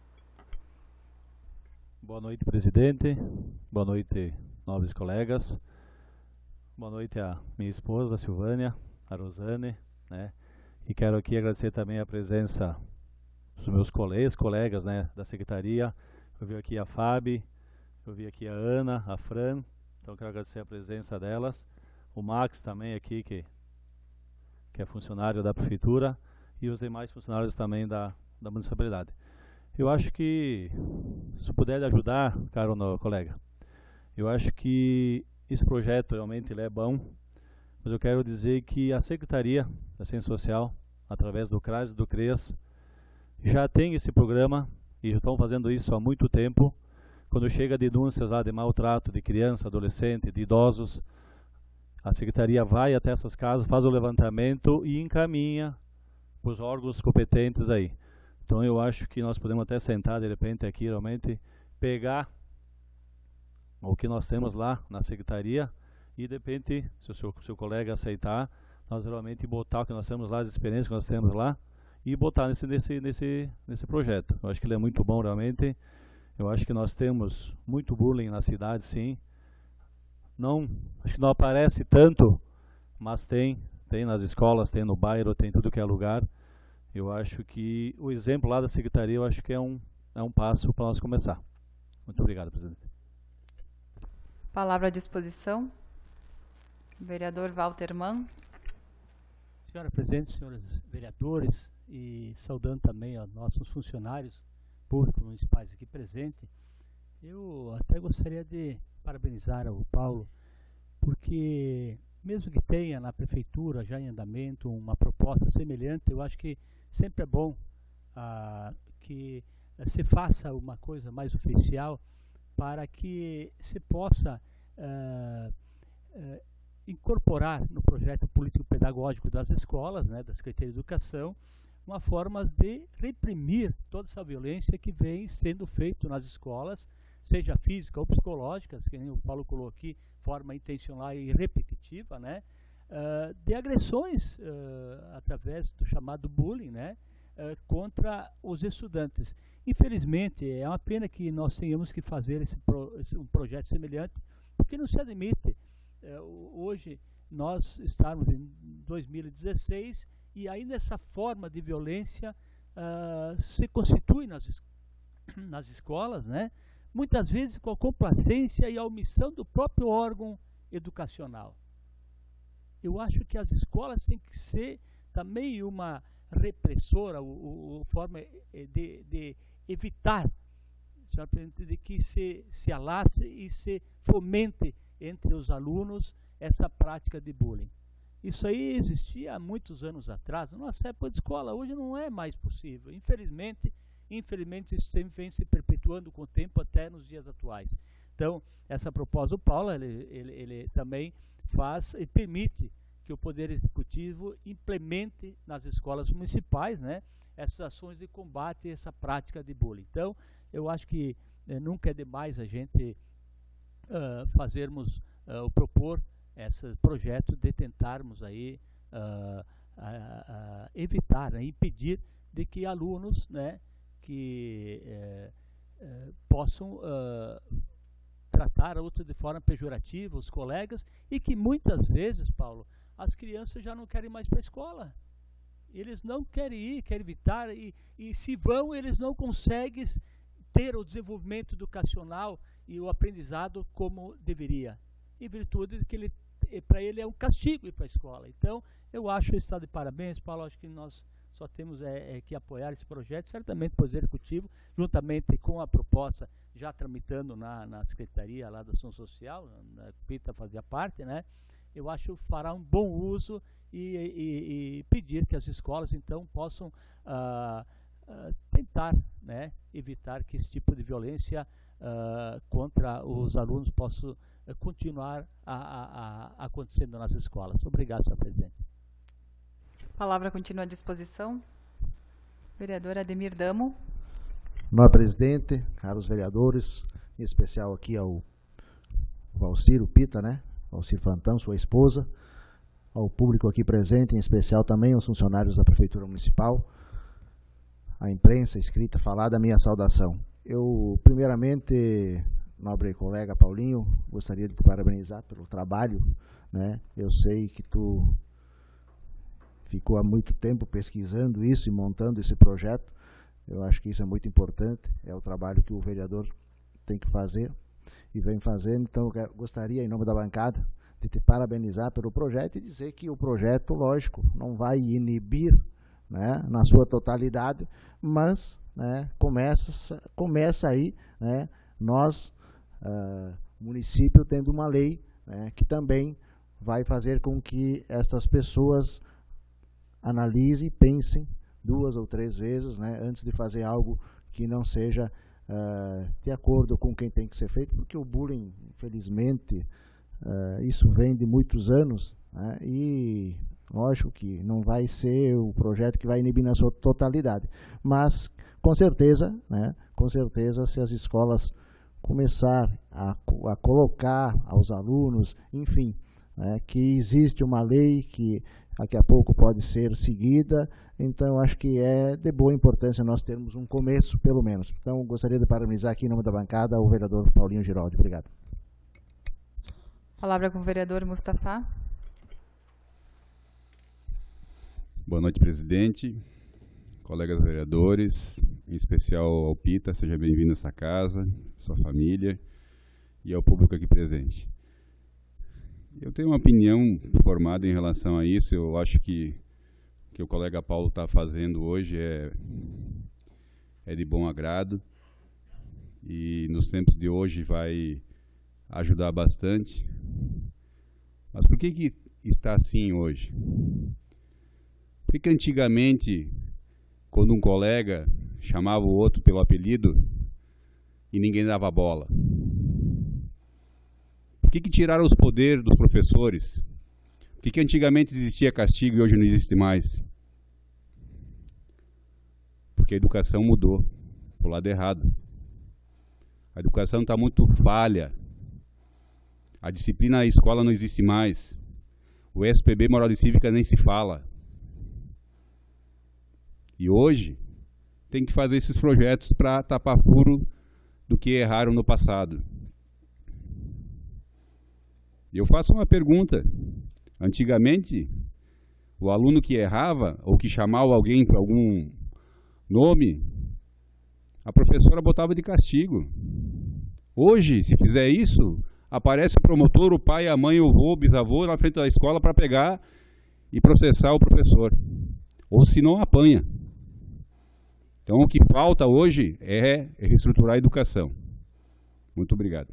Boa noite, presidente. Boa noite, nobres colegas. Boa noite a minha esposa, a Silvânia, a Rosane, né? E quero aqui agradecer também a presença dos meus colegas, colegas, né, da secretaria. Eu vi aqui a Fábio, eu vi aqui a Ana, a Fran. Então quero agradecer a presença delas. O Max também aqui, que, que é funcionário da prefeitura, e os demais funcionários também da, da municipalidade. Eu acho que, se puder ajudar, caro no, colega, eu acho que esse projeto realmente ele é bom, mas eu quero dizer que a Secretaria da Ciência Social, através do CRAS e do CREAS, já tem esse programa e estão fazendo isso há muito tempo. Quando chega denúncias lá de maltrato de criança, adolescente, de idosos, a Secretaria vai até essas casas, faz o levantamento e encaminha para os órgãos competentes aí. Então eu acho que nós podemos até sentar de repente aqui, realmente, pegar o que nós temos lá na Secretaria e de repente, se o seu, seu colega aceitar, nós realmente botar o que nós temos lá, as experiências que nós temos lá, e botar nesse, nesse, nesse, nesse projeto. Eu acho que ele é muito bom realmente. Eu acho que nós temos muito bullying na cidade, sim. Não, acho que não aparece tanto, mas tem, tem nas escolas, tem no bairro, tem tudo que é lugar. Eu acho que o exemplo lá da Secretaria, eu acho que é um, é um passo para nós começar. Muito obrigado, presidente. Palavra à disposição. Vereador Walter Mann. Senhora Presidente, senhores vereadores, e saudando também aos nossos funcionários públicos municipais aqui presentes, eu até gostaria de parabenizar o Paulo, porque mesmo que tenha na prefeitura já em andamento uma proposta semelhante, eu acho que sempre é bom ah, que se faça uma coisa mais oficial para que se possa ah, ah, incorporar no projeto político-pedagógico das escolas, né, da Secretaria de Educação, uma forma de reprimir toda essa violência que vem sendo feito nas escolas, seja física ou psicológica, que nem o Paulo colocou aqui, forma intencional e repetitiva, né, uh, de agressões uh, através do chamado bullying, né, uh, contra os estudantes. Infelizmente, é uma pena que nós tenhamos que fazer esse, pro, esse um projeto semelhante, porque não se admite uh, hoje nós estarmos em dois mil e dezesseis e ainda essa forma de violência uh, se constitui nas, es nas escolas, né? Muitas vezes com a complacência e a omissão do próprio órgão educacional. Eu acho que as escolas têm que ser também uma repressora, uma forma de, de evitar, de que se, se alastre e se fomente entre os alunos essa prática de bullying. Isso aí existia há muitos anos atrás, na nossa época de escola, hoje não é mais possível. Infelizmente, infelizmente isso vem se perpetuando com o tempo até nos dias atuais. Então, essa proposta do Paulo, ele, ele, ele também faz e permite que o Poder Executivo implemente nas escolas municipais, né, essas ações de combate a essa prática de bullying. Então, eu acho que eh, nunca é demais a gente uh, fazermos, uh, ou propor esse projeto de tentarmos aí uh, uh, uh, evitar, né, impedir de que alunos, né, que uh, uh, possam uh, tratar outros de forma pejorativa, os colegas, e que muitas vezes, Paulo, as crianças já não querem mais para a escola. Eles não querem ir, querem evitar, e, e se vão, eles não conseguem ter o desenvolvimento educacional e o aprendizado como deveria, em virtude de que ele para ele é um castigo ir para a escola. Então, eu acho que está de parabéns, Paulo, acho que nós só temos é, é, que apoiar esse projeto, certamente o Poder Executivo, juntamente com a proposta já tramitando na, na Secretaria lá da Ação Social, a Pita fazia parte, né? Eu acho que fará um bom uso e, e, e pedir que as escolas, então, possam ah, ah, tentar, né, evitar que esse tipo de violência ah, contra os alunos possa continuar a, a, a acontecendo nas escolas. Obrigado, senhor presidente. A palavra continua à disposição. Vereador Ademir Damo. Senhor presidente, caros vereadores, em especial aqui ao Valcir Pita, né? Valcir Fantão, sua esposa, ao público aqui presente, em especial também aos funcionários da Prefeitura Municipal, a imprensa escrita, falada, a minha saudação. Eu, primeiramente, nobre colega Paulinho, gostaria de te parabenizar pelo trabalho, né? Eu sei que tu ficou há muito tempo pesquisando isso e montando esse projeto. Eu acho que isso é muito importante, é o trabalho que o vereador tem que fazer e vem fazendo. Então, eu gostaria, em nome da bancada, de te parabenizar pelo projeto e dizer que o projeto, lógico, não vai inibir, né, na sua totalidade, mas, né, começa, começa aí, né, nós, Uh, município, tendo uma lei, né, que também vai fazer com que estas pessoas analisem, pensem duas ou três vezes, né, antes de fazer algo que não seja uh, de acordo com quem tem que ser feito, porque o bullying, infelizmente, uh, isso vem de muitos anos, né, e lógico que não vai ser o projeto que vai inibir na sua totalidade, mas com certeza, né, com certeza, se as escolas começar a, a colocar aos alunos, enfim, né, que existe uma lei que daqui a pouco pode ser seguida, então eu acho que é de boa importância nós termos um começo, pelo menos. Então, gostaria de parabenizar aqui em nome da bancada o vereador Paulinho Giraldi. Obrigado. Palavra com o vereador Mustafa. Boa noite, presidente, colegas vereadores, em especial ao Pita, seja bem-vindo a essa casa, sua família, e ao público aqui presente. Eu tenho uma opinião formada em relação a isso. Eu acho que o que o colega Paulo está fazendo hoje é, é de bom agrado e nos tempos de hoje vai ajudar bastante. Mas por que que está assim hoje? Porque antigamente, quando um colega chamava o outro pelo apelido e ninguém dava bola. Por que que tiraram os poderes dos professores? Por que que antigamente existia castigo e hoje não existe mais? Porque a educação mudou para o lado errado. A educação está muito falha. A disciplina na escola não existe mais. O S P B, Moral e Cívica, nem se fala. E hoje tem que fazer esses projetos para tapar furo do que erraram no passado. E eu faço uma pergunta. Antigamente, o aluno que errava ou que chamava alguém para algum nome, a professora botava de castigo. Hoje, se fizer isso, aparece o promotor, o pai, a mãe, o avô, o bisavô na frente da escola para pegar e processar o professor. Ou se não, apanha. Então, o que falta hoje é reestruturar a educação. Muito obrigado.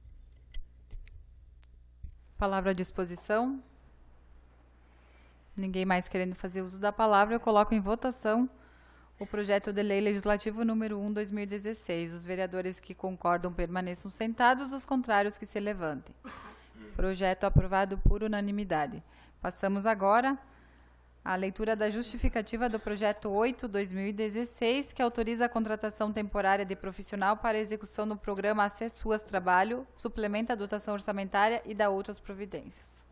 Palavra à disposição. Ninguém mais querendo fazer uso da palavra, eu coloco em votação o projeto de lei legislativo número um, dois mil e dezesseis. Os vereadores que concordam permaneçam sentados, os contrários que se levantem. Projeto aprovado por unanimidade. Passamos agora à leitura da justificativa do projeto oito, dois mil e dezesseis, que autoriza a contratação temporária de profissional para a execução do programa Acessuas Trabalho, suplementa a dotação orçamentária e dá outras providências.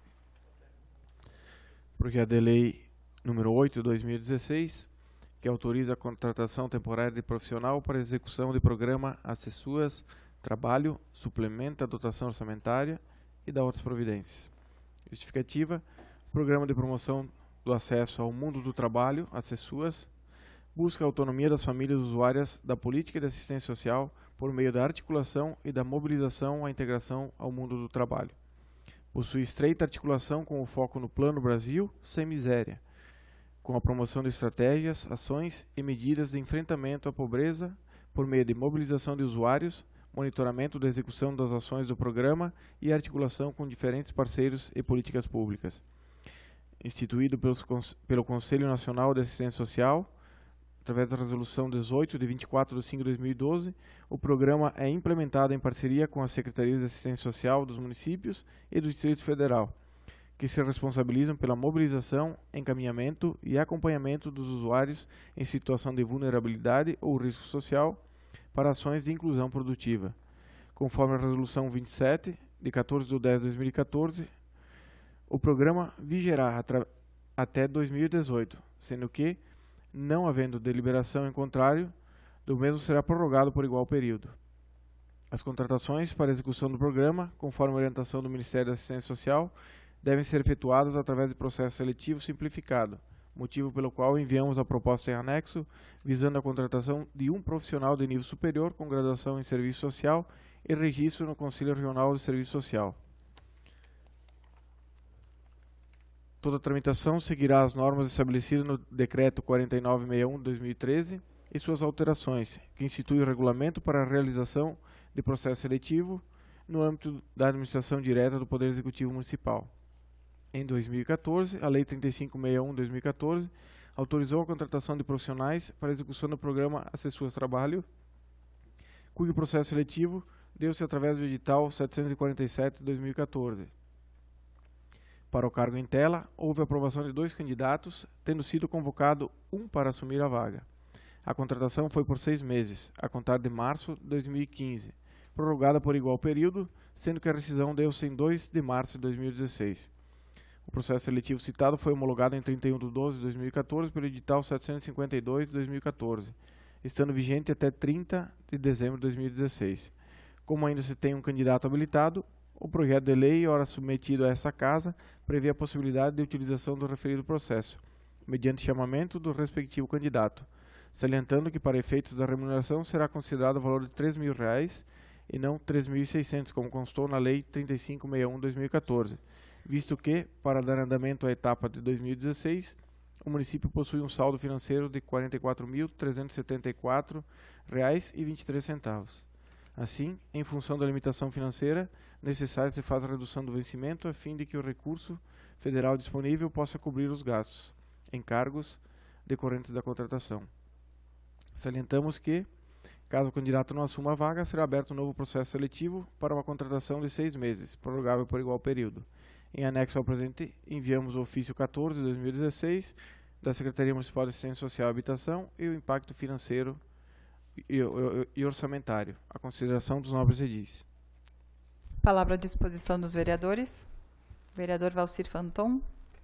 Projeto de lei número oito, dois mil e dezesseis, que autoriza a contratação temporária de profissional para a execução do programa Acessuas Trabalho, suplementa a dotação orçamentária e dá outras providências. Justificativa: Programa de Promoção do Acesso ao Mundo do Trabalho, Acessuas, busca a autonomia das famílias usuárias da política de assistência social por meio da articulação e da mobilização à integração ao mundo do trabalho. Possui estreita articulação com o foco no Plano Brasil Sem Miséria, com a promoção de estratégias, ações e medidas de enfrentamento à pobreza por meio de mobilização de usuários, monitoramento da execução das ações do programa e articulação com diferentes parceiros e políticas públicas. Instituído pelos, pelo Conselho Nacional de Assistência Social, através da Resolução dezoito, de vinte e quatro de cinco de dois mil e doze, o programa é implementado em parceria com as Secretarias de Assistência Social dos municípios e do Distrito Federal, que se responsabilizam pela mobilização, encaminhamento e acompanhamento dos usuários em situação de vulnerabilidade ou risco social para ações de inclusão produtiva. Conforme a Resolução vinte e sete, de quatorze de dez de dois mil e quatorze, o programa vigerá até dois mil e dezoito, sendo que, não havendo deliberação em contrário, do mesmo será prorrogado por igual período. As contratações para execução do programa, conforme a orientação do Ministério da Assistência Social, devem ser efetuadas através de processo seletivo simplificado, motivo pelo qual enviamos a proposta em anexo, visando a contratação de um profissional de nível superior com graduação em Serviço Social e registro no Conselho Regional de Serviço Social. Toda a tramitação seguirá as normas estabelecidas no Decreto quarenta e nove sessenta e um de dois mil e treze e suas alterações, que institui o regulamento para a realização de processo seletivo no âmbito da administração direta do Poder Executivo Municipal. Em dois mil e quatorze, a Lei trinta e cinco sessenta e um de dois mil e quatorze autorizou a contratação de profissionais para a execução do programa Acessuas Trabalho, cujo processo seletivo deu-se através do edital setecentos e quarenta e sete de dois mil e quatorze. Para o cargo em tela, houve aprovação de dois candidatos, tendo sido convocado um para assumir a vaga. A contratação foi por seis meses, a contar de março de dois mil e quinze, prorrogada por igual período, sendo que a rescisão deu-se em dois de março de dois mil e dezesseis. O processo seletivo citado foi homologado em trinta e um de doze de dois mil e quatorze pelo edital setecentos e cinquenta e dois de dois mil e quatorze, estando vigente até trinta de dezembro de dois mil e dezesseis. Como ainda se tem um candidato habilitado, o projeto de lei, ora submetido a essa Casa, prevê a possibilidade de utilização do referido processo, mediante chamamento do respectivo candidato, salientando que para efeitos da remuneração será considerado o valor de três mil reais e não três mil e seiscentos, como constou na Lei trinta e cinco sessenta e um de dois mil e quatorze, visto que, para dar andamento à etapa de dois mil e dezesseis, o município possui um saldo financeiro de quarenta e quatro mil trezentos e setenta e quatro reais e vinte e três centavos. Assim, em função da limitação financeira, necessário se faz a redução do vencimento a fim de que o recurso federal disponível possa cobrir os gastos, encargos decorrentes da contratação. Salientamos que, caso o candidato não assuma a vaga, será aberto um novo processo seletivo para uma contratação de seis meses, prorrogável por igual período. Em anexo ao presente, enviamos o ofício quatorze de dois mil e dezesseis da Secretaria Municipal de Assistência Social e Habitação e o impacto financeiro e, e, e orçamentário, à consideração dos nobres edis. Palavra à disposição dos vereadores. Vereador Valcir Fanton.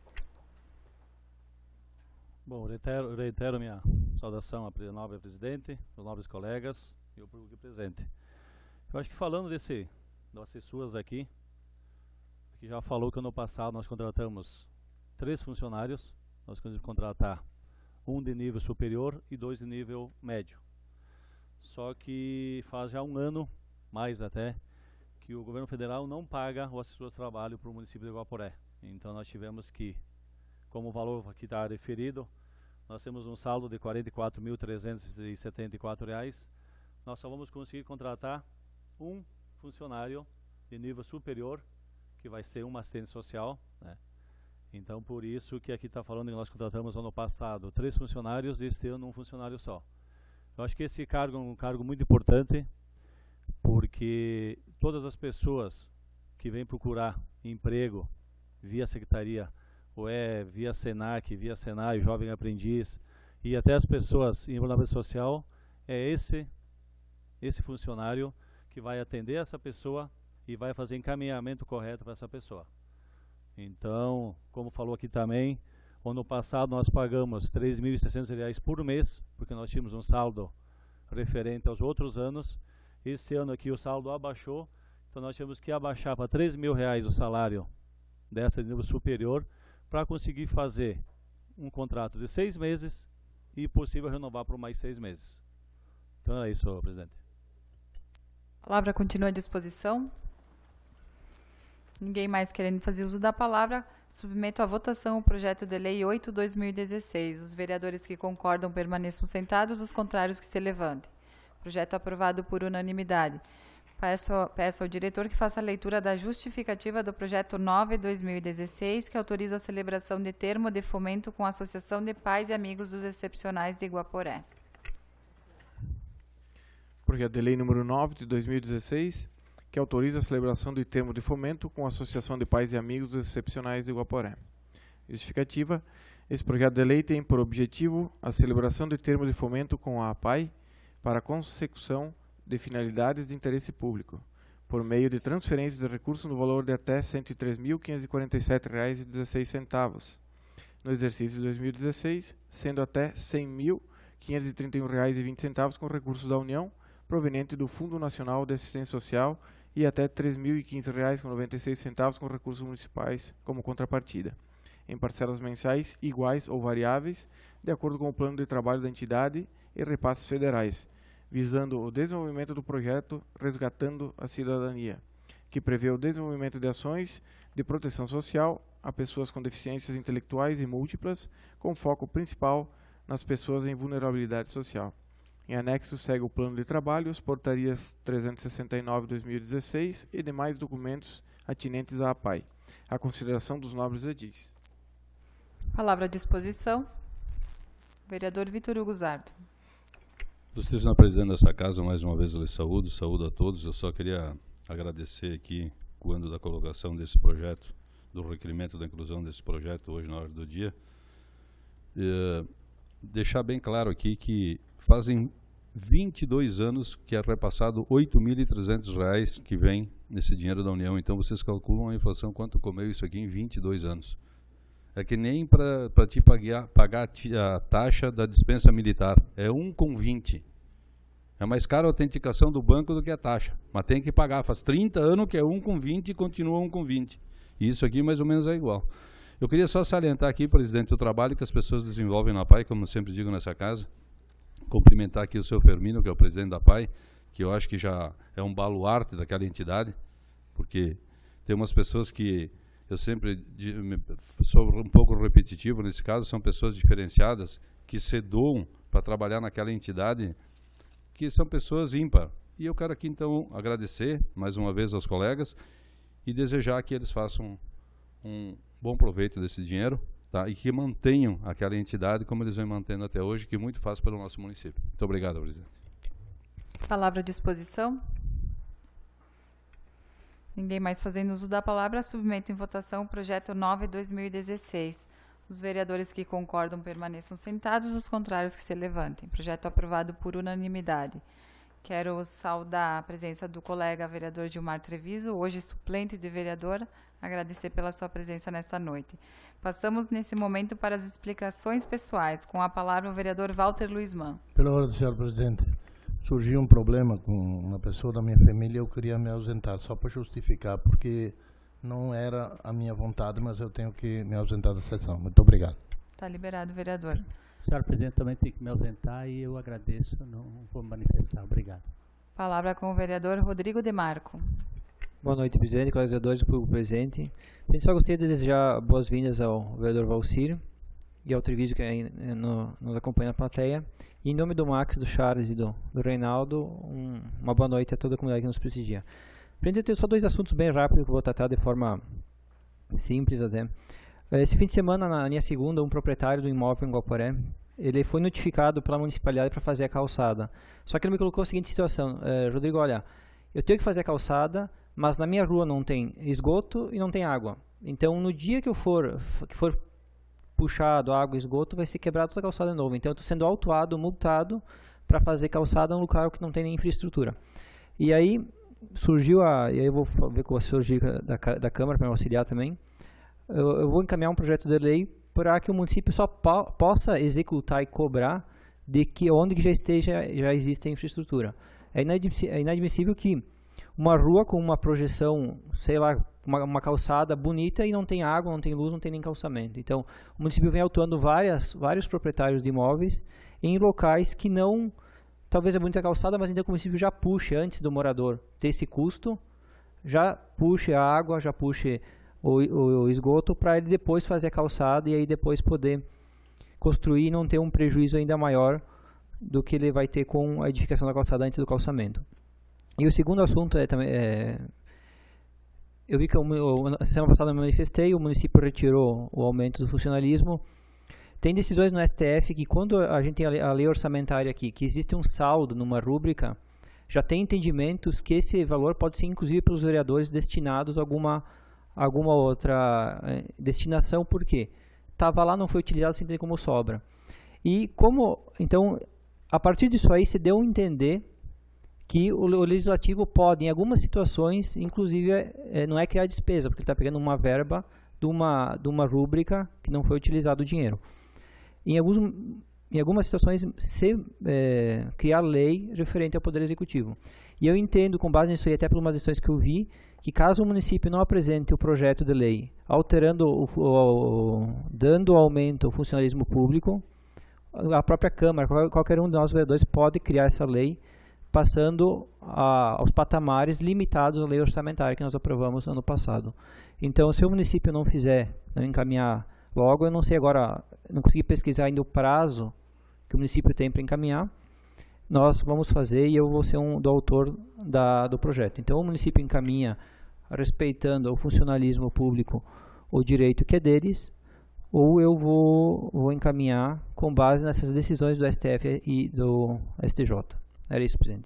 Bom, reitero, reitero minha saudação à nobre presidente, aos nobres colegas e ao público presente. Eu acho que falando desse, das suas aqui, que já falou que ano passado nós contratamos três funcionários, nós conseguimos contratar um de nível superior e dois de nível médio. Só que faz já um ano, mais até, que o governo federal não paga o assessor de trabalho para o município de Iguaporé. Então nós tivemos que, como o valor aqui está referido, nós temos um saldo de quarenta e quatro mil trezentos e setenta e quatro reais. Nós só vamos conseguir contratar um funcionário de nível superior, que vai ser uma assistente social, né? Então por isso que aqui está falando que nós contratamos ano passado três funcionários e este ano um funcionário só. Eu acho que esse cargo é um cargo muito importante, porque todas as pessoas que vêm procurar emprego via secretaria, ou é via Senac, via Senai, Jovem Aprendiz, e até as pessoas em vulnerabilidade social, é esse, esse funcionário que vai atender essa pessoa e vai fazer encaminhamento correto para essa pessoa. Então, como falou aqui também, ano passado nós pagamos três mil e seiscentos reais por mês, porque nós tínhamos um saldo referente aos outros anos. Este ano aqui o saldo abaixou, então nós tínhamos que abaixar para três mil reais o salário dessa de nível superior, para conseguir fazer um contrato de seis meses e possível renovar por mais seis meses. Então é isso, presidente. A palavra continua à disposição. Ninguém mais querendo fazer uso da palavra, submeto à votação o projeto de lei oito barra dois mil e dezesseis. Os vereadores que concordam permaneçam sentados, os contrários que se levantem. Projeto aprovado por unanimidade. Peço, peço ao diretor que faça a leitura da justificativa do projeto nove barra dois mil e dezesseis, que autoriza a celebração de termo de fomento com a Associação de Pais e Amigos dos Excepcionais de Iguaporé. Projeto de lei número nove de dois mil e dezesseis, que autoriza a celebração de termo de fomento com a Associação de Pais e Amigos dos Excepcionais de Iguaporé. Justificativa. Esse projeto de lei tem por objetivo a celebração de termo de fomento com a APAI para a consecução de finalidades de interesse público, por meio de transferências de recursos no valor de até cento e três mil quinhentos e quarenta e sete reais e dezesseis centavos, no exercício de dois mil e dezesseis, sendo até cem mil quinhentos e trinta e um reais e vinte centavos com recursos da União, proveniente do Fundo Nacional de Assistência Social, e até três mil e quinze reais e noventa e seis centavos com recursos municipais como contrapartida, em parcelas mensais iguais ou variáveis, de acordo com o plano de trabalho da entidade e repasses federais, visando o desenvolvimento do projeto Resgatando a Cidadania, que prevê o desenvolvimento de ações de proteção social a pessoas com deficiências intelectuais e múltiplas, com foco principal nas pessoas em vulnerabilidade social. Em anexo segue o plano de trabalho, as portarias trezentos e sessenta e nove de dois mil e dezesseis e demais documentos atinentes à APAI, à consideração dos nobres edis. Palavra à disposição. Vereador Vitor Hugo Zardo. Ilustríssima presidente dessa casa, mais uma vez eu lhe saúdo, saúdo a todos. Eu só queria agradecer aqui, quando da colocação desse projeto, do requerimento da inclusão desse projeto hoje na hora do dia, eh, deixar bem claro aqui que fazem vinte e dois anos que é repassado oito mil e trezentos reais que vem nesse dinheiro da União. Então vocês calculam a inflação, quanto comeu isso aqui em vinte e dois anos. É que nem para te pagar, pagar a taxa da dispensa militar. É um com vinte. É mais caro a autenticação do banco do que a taxa. Mas tem que pagar. Faz trinta anos que é um com vinte e continua um com vinte. E isso aqui mais ou menos é igual. Eu queria só salientar aqui, presidente, o trabalho que as pessoas desenvolvem na APAI, como eu sempre digo nessa casa. Cumprimentar aqui o seu Fermino, que é o presidente da APAI, que eu acho que já é um baluarte daquela entidade, porque tem umas pessoas que eu sempre de, me, sou um pouco repetitivo nesse caso, são pessoas diferenciadas que se doam para trabalhar naquela entidade, que são pessoas ímpar. E eu quero aqui então agradecer mais uma vez aos colegas e desejar que eles façam um bom proveito desse dinheiro, tá? E que mantenham aquela entidade como eles vêm mantendo até hoje, que muito faz pelo nosso município. Muito obrigado, presidente. Palavra à disposição. Ninguém mais fazendo uso da palavra, submeto em votação o projeto nove barra dois mil e dezesseis. Os vereadores que concordam permaneçam sentados, os contrários que se levantem. Projeto aprovado por unanimidade. Quero saudar a presença do colega vereador Gilmar Treviso, hoje suplente de vereador, agradecer pela sua presença nesta noite. Passamos nesse momento para as explicações pessoais. Com a palavra o vereador Walter Luizman. Pela ordem, senhor presidente. Surgiu um problema com uma pessoa da minha família, eu queria me ausentar, só para justificar, porque não era a minha vontade, mas eu tenho que me ausentar da sessão. Muito obrigado. Está liberado, vereador. Senhor presidente, também tem que me ausentar e eu agradeço, não vou manifestar. Obrigado. Palavra com o vereador Rodrigo Demarco. Boa noite, presidente, colegas vereadores, do público presente. Eu só gostaria de desejar boas-vindas ao vereador Valcir e ao Treviso, que aí no, nos acompanha na plateia. E em nome do Max, do Charles e do, do Reinaldo, um, uma boa noite a toda a comunidade que nos prestigia. Presidente, eu tenho só dois assuntos bem rápidos que eu vou tratar de forma simples até. Esse fim de semana, na minha segunda, um proprietário do imóvel em Guaporé, ele foi notificado pela municipalidade para fazer a calçada. Só que ele me colocou a seguinte situação: eh, Rodrigo, olha, eu tenho que fazer a calçada, mas na minha rua não tem esgoto e não tem água. Então, no dia que eu for, que for puxado água e esgoto, vai ser quebrado toda a calçada de novo. Então, eu estou sendo autuado, multado, para fazer calçada em um local que não tem nem infraestrutura. E aí surgiu a... E aí eu vou ver com o senhor da, da Câmara para me auxiliar também. Eu, eu vou encaminhar um projeto de lei para que o município só po possa executar e cobrar de que onde que já esteja, já existe a infraestrutura. É inadmissível, é inadmissível que uma rua com uma projeção, sei lá, uma, uma calçada bonita e não tem água, não tem luz, não tem nem calçamento. Então, o município vem autuando várias, vários proprietários de imóveis em locais que não, talvez é bonita a calçada, mas ainda que o município já puxe antes do morador ter esse custo, já puxe a água, já puxe o, o, o esgoto para ele depois fazer a calçada e aí depois poder construir e não ter um prejuízo ainda maior do que ele vai ter com a edificação da calçada antes do calçamento. E o segundo assunto é também... É, eu vi que eu, a semana passada eu me manifestei, o município retirou o aumento do funcionalismo. Tem decisões no S T F que quando a gente tem a lei, a lei orçamentária aqui, que existe um saldo numa rúbrica, já tem entendimentos que esse valor pode ser inclusive pelos vereadores destinados a alguma, alguma outra eh, destinação, por quê? Estava lá, não foi utilizado, se entende como sobra. E como, então, a partir disso aí se deu a entender que o, o legislativo pode, em algumas situações, inclusive, é, não é criar despesa, porque ele está pegando uma verba de uma, de uma rúbrica que não foi utilizado o dinheiro. Em, alguns, em algumas situações, se é, criar lei referente ao Poder Executivo. E eu entendo, com base nisso e até por umas lições que eu vi, que caso o município não apresente o projeto de lei alterando, o, o, o, dando aumento ao funcionalismo público, a própria Câmara, qualquer um de nós vereadores pode criar essa lei, passando a, aos patamares limitados à lei orçamentária que nós aprovamos ano passado. Então, se o município não fizer, não encaminhar logo, eu não sei agora, não consegui pesquisar ainda o prazo que o município tem para encaminhar, nós vamos fazer e eu vou ser um do autor da, do projeto. Então, o município encaminha, respeitando o funcionalismo público, o direito que é deles, ou eu vou, vou encaminhar com base nessas decisões do S T F e do S T J. Era isso, presidente.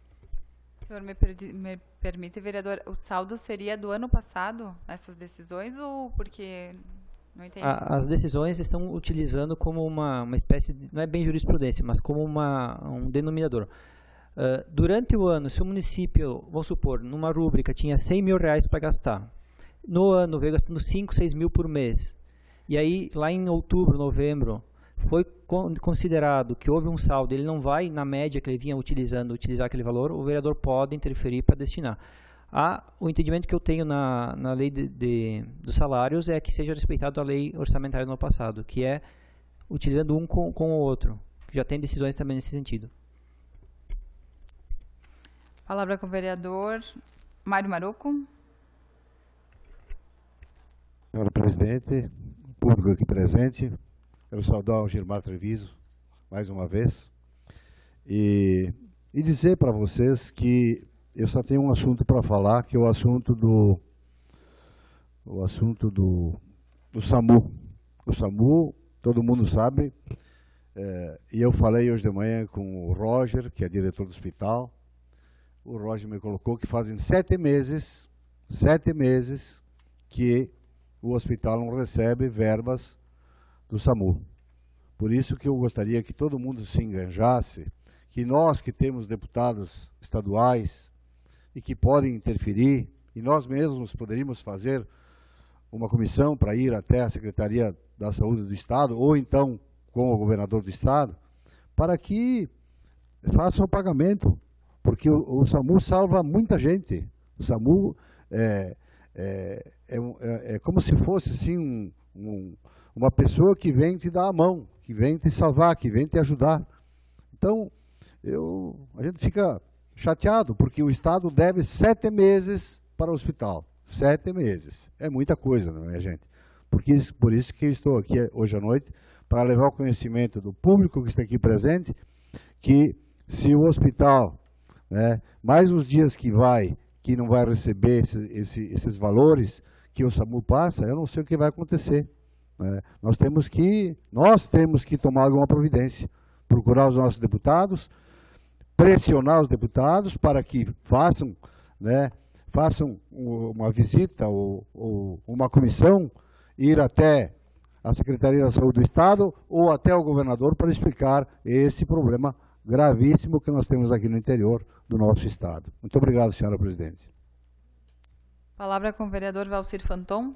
O senhor me, per me permite, vereador, o saldo seria do ano passado, essas decisões, ou porque... Não entendi. A, as decisões estão utilizando como uma, uma espécie, de, não é bem jurisprudência, mas como uma, um denominador. Uh, durante o ano, se o município, vamos supor, numa rúbrica tinha cem mil reais para gastar, no ano veio gastando cinco, seis mil por mês, e aí lá em outubro, novembro, foi considerado que houve um saldo, ele não vai, na média que ele vinha utilizando, utilizar aquele valor, o vereador pode interferir para destinar. Ah, o entendimento que eu tenho na, na lei de, de, dos salários é que seja respeitado a lei orçamentária do ano passado, que é utilizando um com, com o outro, que já tem decisões também nesse sentido. Palavra com o vereador Mário Maroco. Senhora presidente, público aqui presente, quero saudar o Gilmar Treviso mais uma vez e, e dizer para vocês que eu só tenho um assunto para falar, que é o assunto do o assunto do, do SAMU. O SAMU, todo mundo sabe, é, e eu falei hoje de manhã com o Roger, que é diretor do hospital. O Roger me colocou que fazem sete meses, sete meses que o hospital não recebe verbas do SAMU. Por isso que eu gostaria que todo mundo se enganjasse, que nós que temos deputados estaduais e que podem interferir, e nós mesmos poderíamos fazer uma comissão para ir até a Secretaria da Saúde do Estado, ou então com o governador do Estado, para que façam o pagamento, porque o, o SAMU salva muita gente. O SAMU é, é, é, é, é como se fosse assim, um, um, uma pessoa que vem te dar a mão, que vem te salvar, que vem te ajudar. Então, eu, a gente fica chateado, porque o Estado deve sete meses para o hospital. Sete meses. É muita coisa, não é, gente? Porque, por isso que eu estou aqui hoje à noite, para levar o conhecimento do público que está aqui presente, que se o hospital, né, mais os dias que vai, que não vai receber esse, esse, esses valores que o SAMU passa, eu não sei o que vai acontecer. Né? Nós temos que, nós temos que tomar alguma providência, procurar os nossos deputados, pressionar os deputados para que façam, né, façam uma visita ou, ou uma comissão, ir até a Secretaria da Saúde do Estado ou até o governador para explicar esse problema gravíssimo que nós temos aqui no interior do nosso Estado. Muito obrigado, senhora presidente. Palavra com o vereador Valcir Fanton.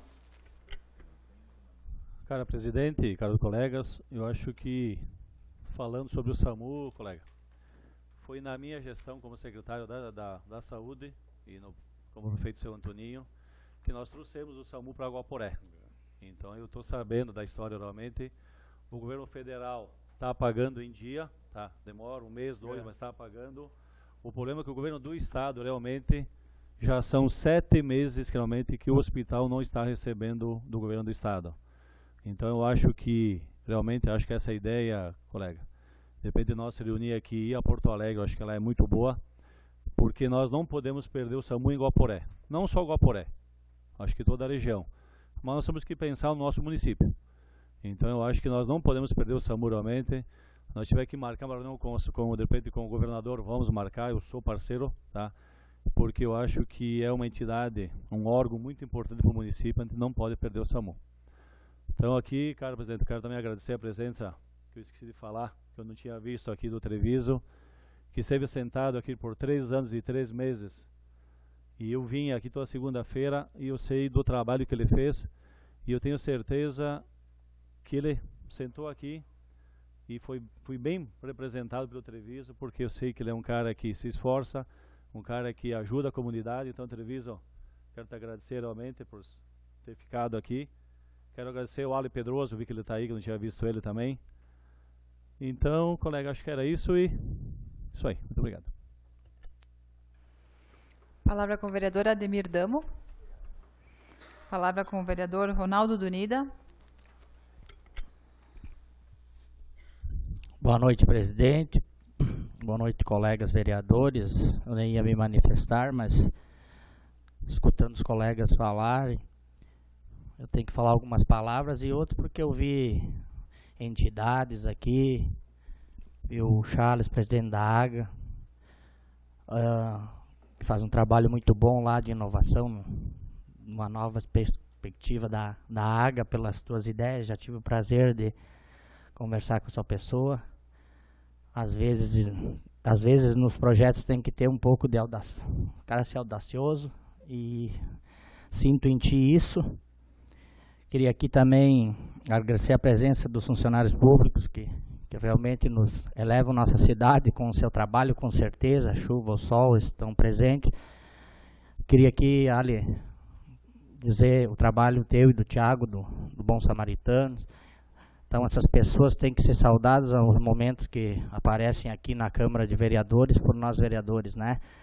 Cara presidente, caros colegas, eu acho que, falando sobre o SAMU, colega, foi na minha gestão como secretário da, da, da Saúde e no, como prefeito seu Antoninho, que nós trouxemos o SAMU para Guaporé. Então eu estou sabendo da história realmente. O governo federal está pagando em dia, tá? Demora um mês, dois, é. mas está pagando. O problema é que o governo do estado realmente já são sete meses realmente que o hospital não está recebendo do governo do estado. Então eu acho que realmente acho que essa ideia, colega, depende de nós se reunir aqui e ir a Porto Alegre, eu acho que ela é muito boa, porque nós não podemos perder o SAMU em Guaporé. Não só Guaporé, acho que toda a região. Mas nós temos que pensar no nosso município. Então eu acho que nós não podemos perder o SAMU realmente. Nós tivemos que marcar uma reunião com, com, de repente, com o governador, vamos marcar, eu sou parceiro, tá? Porque eu acho que é uma entidade, um órgão muito importante para o município, a gente não pode perder o SAMU. Então aqui, cara presidente, quero também agradecer a presença, que eu esqueci de falar, que eu não tinha visto aqui do Treviso, que esteve sentado aqui por três anos e três meses. E eu vim aqui toda segunda-feira e eu sei do trabalho que ele fez e eu tenho certeza que ele sentou aqui e foi, foi bem representado pelo Treviso, porque eu sei que ele é um cara que se esforça, um cara que ajuda a comunidade. Então, Treviso, quero te agradecer realmente por ter ficado aqui. Quero agradecer ao Ali Pedroso, vi que ele está aí, que eu não tinha visto ele também. Então, colega, acho que era isso e isso aí. Muito obrigado. Palavra com o vereador Ademir Damo. Palavra com o vereador Ronaldo Dunida. Boa noite, presidente. Boa noite, colegas vereadores. Eu nem ia me manifestar, mas escutando os colegas falarem, eu tenho que falar algumas palavras e outras porque eu vi entidades aqui, vi o Charles, presidente da AGA, uh, que faz um trabalho muito bom lá de inovação, uma nova perspectiva da, da AGA, pelas tuas ideias. Já tive o prazer de conversar com a sua pessoa. Às vezes, às vezes nos projetos tem que ter um pouco de audácia, o cara ser audacioso, e sinto em ti isso. Queria aqui também agradecer a presença dos funcionários públicos que, que realmente nos elevam nossa cidade com o seu trabalho, com certeza, chuva ou sol, estão presentes. Queria aqui, Ali, dizer o trabalho teu e do Tiago, do, do Bom Samaritano. Então essas pessoas têm que ser saudadas aos momentos que aparecem aqui na Câmara de Vereadores, por nós vereadores, né?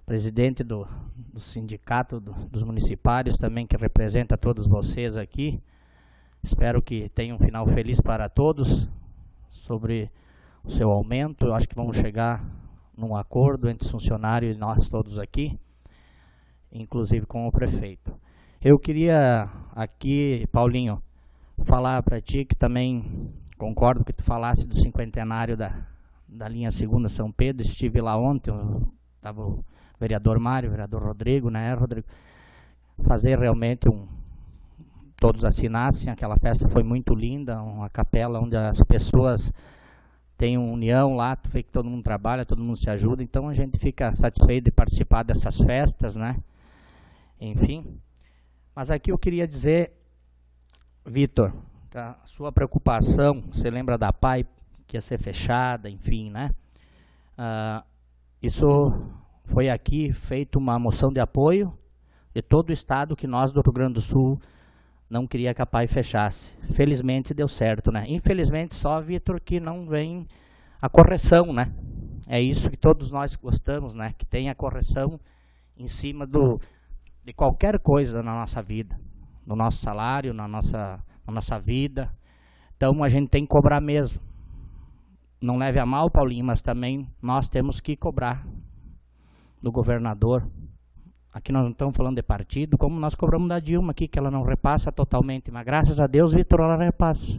presidente do, do sindicato do, dos municipários também, que representa todos vocês aqui. Espero que tenha um final feliz para todos sobre o seu aumento. Eu acho que vamos chegar num acordo entre os funcionários e nós todos aqui, inclusive com o prefeito. Eu queria aqui, Paulinho, falar para ti que também concordo que tu falasse do cinquentenário da, da linha segunda São Pedro. Estive lá ontem, estava o vereador Mário, o vereador Rodrigo, né, Rodrigo? Fazer realmente um... todos assinassem, aquela festa foi muito linda, uma capela onde as pessoas têm uma união lá, que todo mundo trabalha, todo mundo se ajuda, então a gente fica satisfeito de participar dessas festas, né? Enfim. Mas aqui eu queria dizer, Vitor, a sua preocupação, você lembra da P A I, que ia ser fechada, enfim, né? Uh, isso foi aqui feito uma moção de apoio de todo o estado, que nós do Rio Grande do Sul não queria que a P A I fechasse. Felizmente deu certo, né? Infelizmente só, Vitor, que não vem a correção, né? É isso que todos nós gostamos, né? Que tenha a correção em cima do, de qualquer coisa na nossa vida, no nosso salário, na nossa, na nossa vida. Então a gente tem que cobrar mesmo. Não leve a mal, Paulinho, mas também nós temos que cobrar do governador. Aqui nós não estamos falando de partido, como nós cobramos da Dilma aqui, que ela não repassa totalmente, mas graças a Deus, Vitor, ela repassa.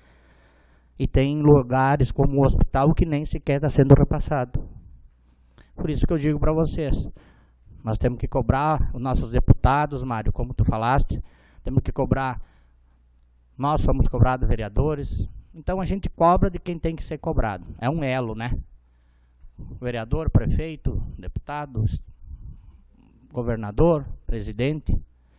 E tem lugares como o hospital que nem sequer está sendo repassado. Por isso que eu digo para vocês, nós temos que cobrar os nossos deputados, Mário, como tu falaste, temos que cobrar, nós somos cobrados vereadores, então a gente cobra de quem tem que ser cobrado, é um elo, né? Vereador, prefeito, deputado, governador, presidente,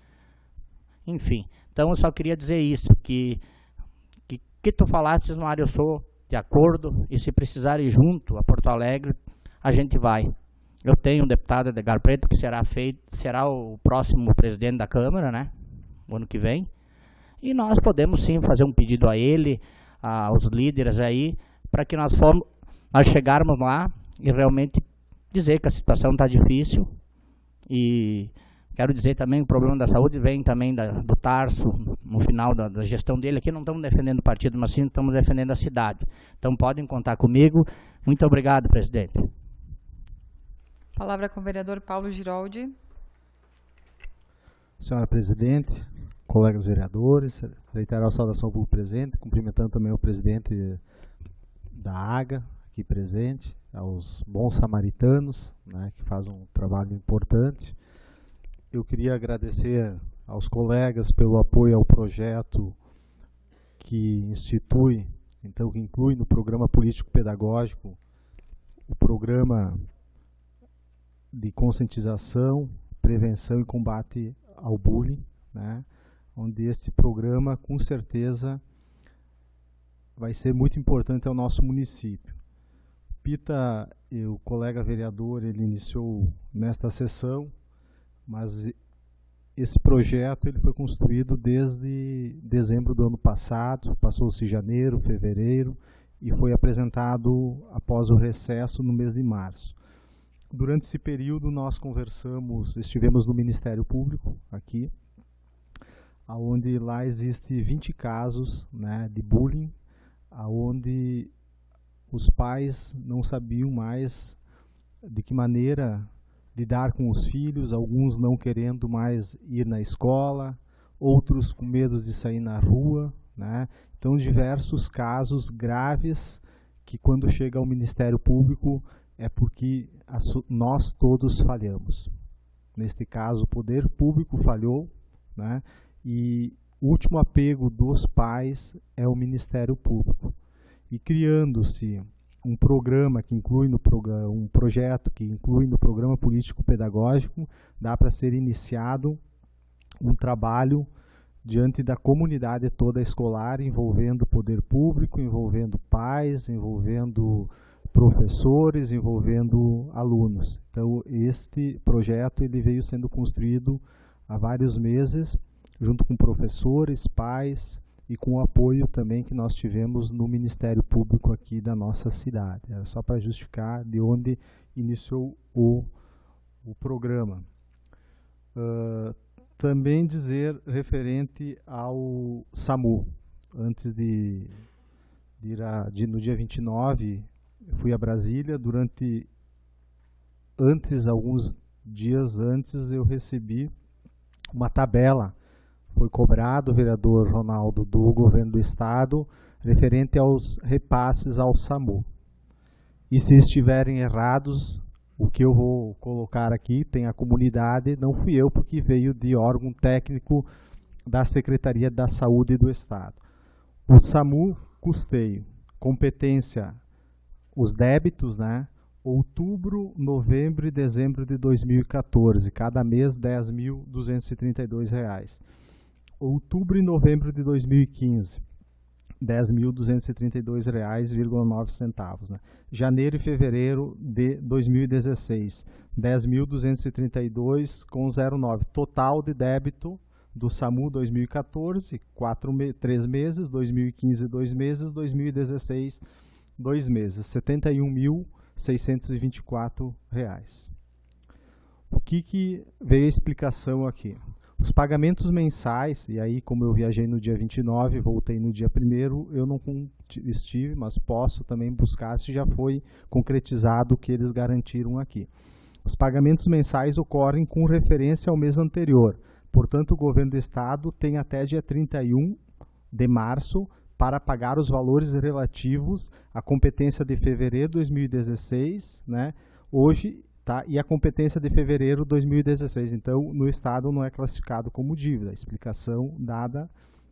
enfim. Então eu só queria dizer isso, que que, que tu falastes, Mário, eu sou de acordo, e se precisar ir junto a Porto Alegre, a gente vai. Eu tenho um deputado Edgar Preto, que será feito, será o próximo presidente da Câmara, né, o ano que vem, e nós podemos sim fazer um pedido a ele, aos líderes aí, para que nós, fomos, nós chegarmos lá e realmente dizer que a situação está difícil. E quero dizer também que o problema da saúde vem também da, do Tarso, no final da, da gestão dele. Aqui não estamos defendendo o partido, mas sim estamos defendendo a cidade. Então podem contar comigo. Muito obrigado, presidente. Palavra com o vereador Paulo Giroldi. Senhora presidente, colegas vereadores, reiterar a saudação ao público presente, cumprimentando também o presidente da AGA, aqui presente, aos bons samaritanos, né, que fazem um trabalho importante. Eu queria agradecer aos colegas pelo apoio ao projeto que institui, então que inclui no programa político-pedagógico o programa de conscientização, prevenção e combate ao bullying, né, onde este programa com certeza vai ser muito importante ao nosso município. Pita, o colega vereador, ele iniciou nesta sessão, mas esse projeto ele foi construído desde dezembro do ano passado, passou-se janeiro, fevereiro, e foi apresentado após o recesso no mês de março. Durante esse período nós conversamos, estivemos no Ministério Público, aqui, onde lá existe vinte casos, né, de bullying, onde os pais não sabiam mais de que maneira lidar com os filhos, alguns não querendo mais ir na escola, outros com medo de sair na rua, né? Então, diversos casos graves que quando chega ao Ministério Público é porque a, nós todos falhamos. Neste caso, o poder público falhou, né? E o último apego dos pais é o Ministério Público. E criando-se um programa que inclui no programa, um projeto que inclui no programa político-pedagógico, dá para ser iniciado um trabalho diante da comunidade toda escolar, envolvendo o poder público, envolvendo pais, envolvendo professores, envolvendo alunos. Então, este projeto ele veio sendo construído há vários meses, junto com professores, pais, e com o apoio também que nós tivemos no Ministério Público aqui da nossa cidade. Era só para justificar de onde iniciou o, o programa. Uh, também dizer referente ao SAMU. Antes de, de ir a, de, no dia vinte e nove, fui a Brasília. Durante, antes, alguns dias antes, eu recebi uma tabela, foi cobrado o vereador Ronaldo do governo do estado, referente aos repasses ao SAMU. E se estiverem errados, o que eu vou colocar aqui, tem a comunidade, não fui eu, porque veio de órgão técnico da Secretaria da Saúde do Estado. O SAMU, custeio, competência, os débitos, né? Outubro, novembro e dezembro de dois mil e quatorze, cada mês dez mil duzentos e trinta e dois reais. Outubro e novembro de dois mil e quinze, dez mil duzentos e trinta e dois reais e nove centavos, né? Janeiro e fevereiro de dois mil e dezesseis, dez mil duzentos e trinta e dois reais e zero nove. Total de débito do SAMU dois mil e quatorze, quatro me três meses, dois mil e quinze, dois meses, dois mil e dezesseis, dois meses, setenta e um mil seiscentos e vinte e quatro reais. O que, que veio a explicação aqui? Os pagamentos mensais, e aí como eu viajei no dia vinte e nove, voltei no dia primeiro, eu não estive, mas posso também buscar se já foi concretizado o que eles garantiram aqui. Os pagamentos mensais ocorrem com referência ao mês anterior, portanto o governo do estado tem até dia trinta e um de março para pagar os valores relativos à competência de fevereiro de dois mil e dezesseis, né? Hoje, tá? E a competência de fevereiro de dois mil e dezesseis. Então, no estado não é classificado como dívida. A explicação dada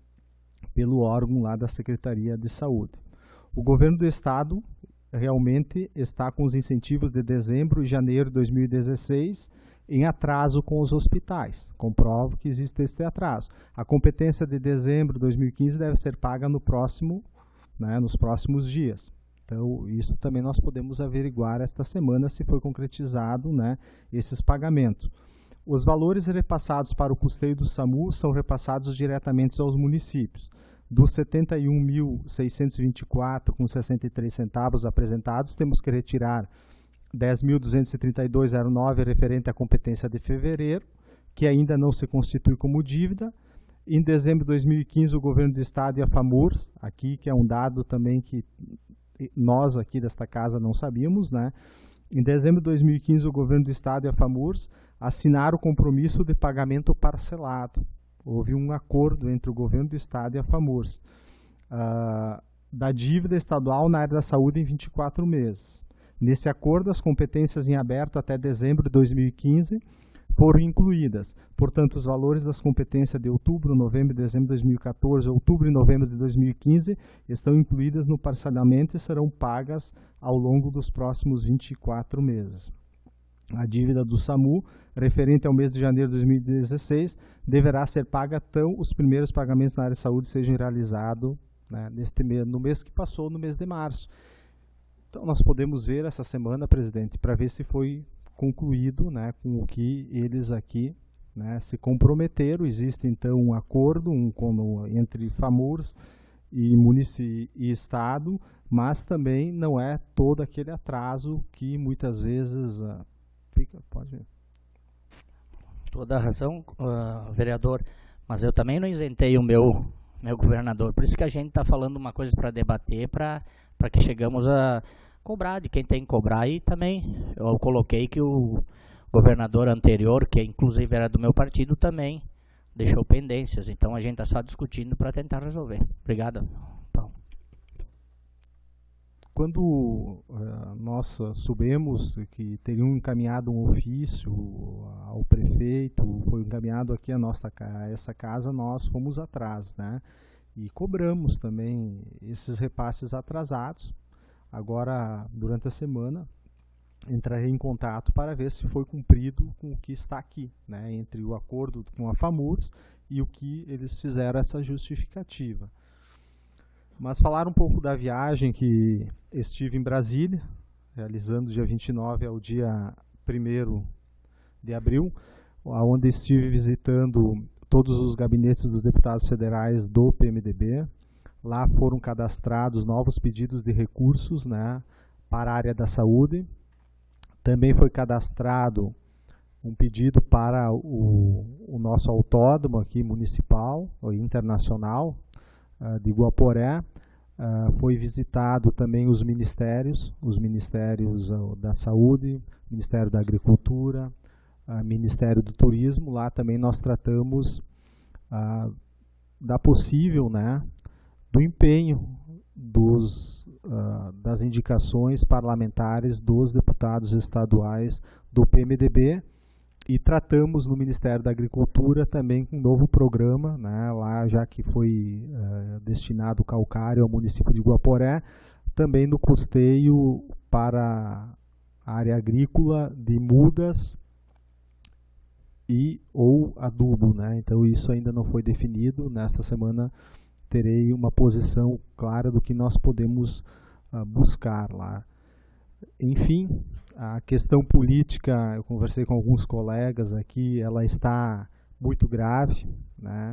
pelo órgão lá da Secretaria de Saúde. O governo do estado realmente está com os incentivos de dezembro e janeiro de dois mil e dezesseis em atraso com os hospitais. Comprovo que existe este atraso. A competência de dezembro de dois mil e quinze deve ser paga no próximo, né, nos próximos dias. Então, isso também nós podemos averiguar esta semana se foi concretizado, né, esses pagamentos. Os valores repassados para o custeio do SAMU são repassados diretamente aos municípios. Dos setenta e um mil seiscentos e vinte e quatro reais e sessenta e três centavos apresentados, temos que retirar dez mil duzentos e trinta e dois reais e nove centavos referente à competência de fevereiro, que ainda não se constitui como dívida. Em dezembro de dois mil e quinze, o governo do estado e a FAMURS, aqui que é um dado também que nós aqui desta casa não sabíamos, né? Em dezembro de dois mil e quinze, o governo do estado e a FAMURS assinaram o compromisso de pagamento parcelado. Houve um acordo entre o governo do estado e a FAMURS uh, da dívida estadual na área da saúde em vinte e quatro meses. Nesse acordo, as competências em aberto até dezembro de dois mil e quinze foram incluídas. Portanto, os valores das competências de outubro, novembro e dezembro de dois mil e quatorze, outubro e novembro de dois mil e quinze estão incluídas no parcelamento e serão pagas ao longo dos próximos vinte e quatro meses. A dívida do SAMU, referente ao mês de janeiro de dois mil e dezesseis, deverá ser paga até os primeiros pagamentos na área de saúde sejam realizados, né, neste mês, no mês que passou, no mês de março. Então, nós podemos ver essa semana, presidente, para ver se foi concluído, né, com o que eles aqui, né, se comprometeram. Existe, então, um acordo um, com, entre FAMURS e município e Estado, mas também não é todo aquele atraso que muitas vezes uh, fica... Pode ver. Toda a razão, uh, vereador, mas eu também não isentei o meu, meu governador. Por isso que a gente está falando uma coisa para debater, para para que chegamos a cobrar de quem tem que cobrar. E também eu coloquei que o governador anterior, que inclusive era do meu partido, também deixou pendências. Então a gente está só discutindo para tentar resolver. Obrigado, Paulo. Quando uh, nós soubemos que teriam encaminhado um ofício ao prefeito, foi encaminhado aqui a nossa a essa casa, nós fomos atrás, né? E cobramos também esses repasses atrasados. Agora, durante a semana, entrarei em contato para ver se foi cumprido com o que está aqui, né, entre o acordo com a FAMURS e o que eles fizeram essa justificativa. Mas falar um pouco da viagem que estive em Brasília, realizando do dia vinte e nove ao dia primeiro de abril, onde estive visitando todos os gabinetes dos deputados federais do P M D B. Lá foram cadastrados novos pedidos de recursos, né, para a área da saúde. Também foi cadastrado um pedido para o, o nosso autódromo aqui municipal ou internacional uh, de Guaporé. Uh, foi visitado também os ministérios, os ministérios uh, da Saúde, Ministério da Agricultura, uh, Ministério do Turismo. Lá também nós tratamos uh, da possível, né, do empenho dos, uh, das indicações parlamentares dos deputados estaduais do P M D B, e tratamos no Ministério da Agricultura também com um novo programa, né, lá já que foi uh, destinado o calcário ao município de Guaporé, também no custeio para a área agrícola de mudas e ou adubo, né? Então isso ainda não foi definido. Nesta semana terei uma posição clara do que nós podemos uh, buscar lá. Enfim, a questão política, eu conversei com alguns colegas aqui, ela está muito grave, né?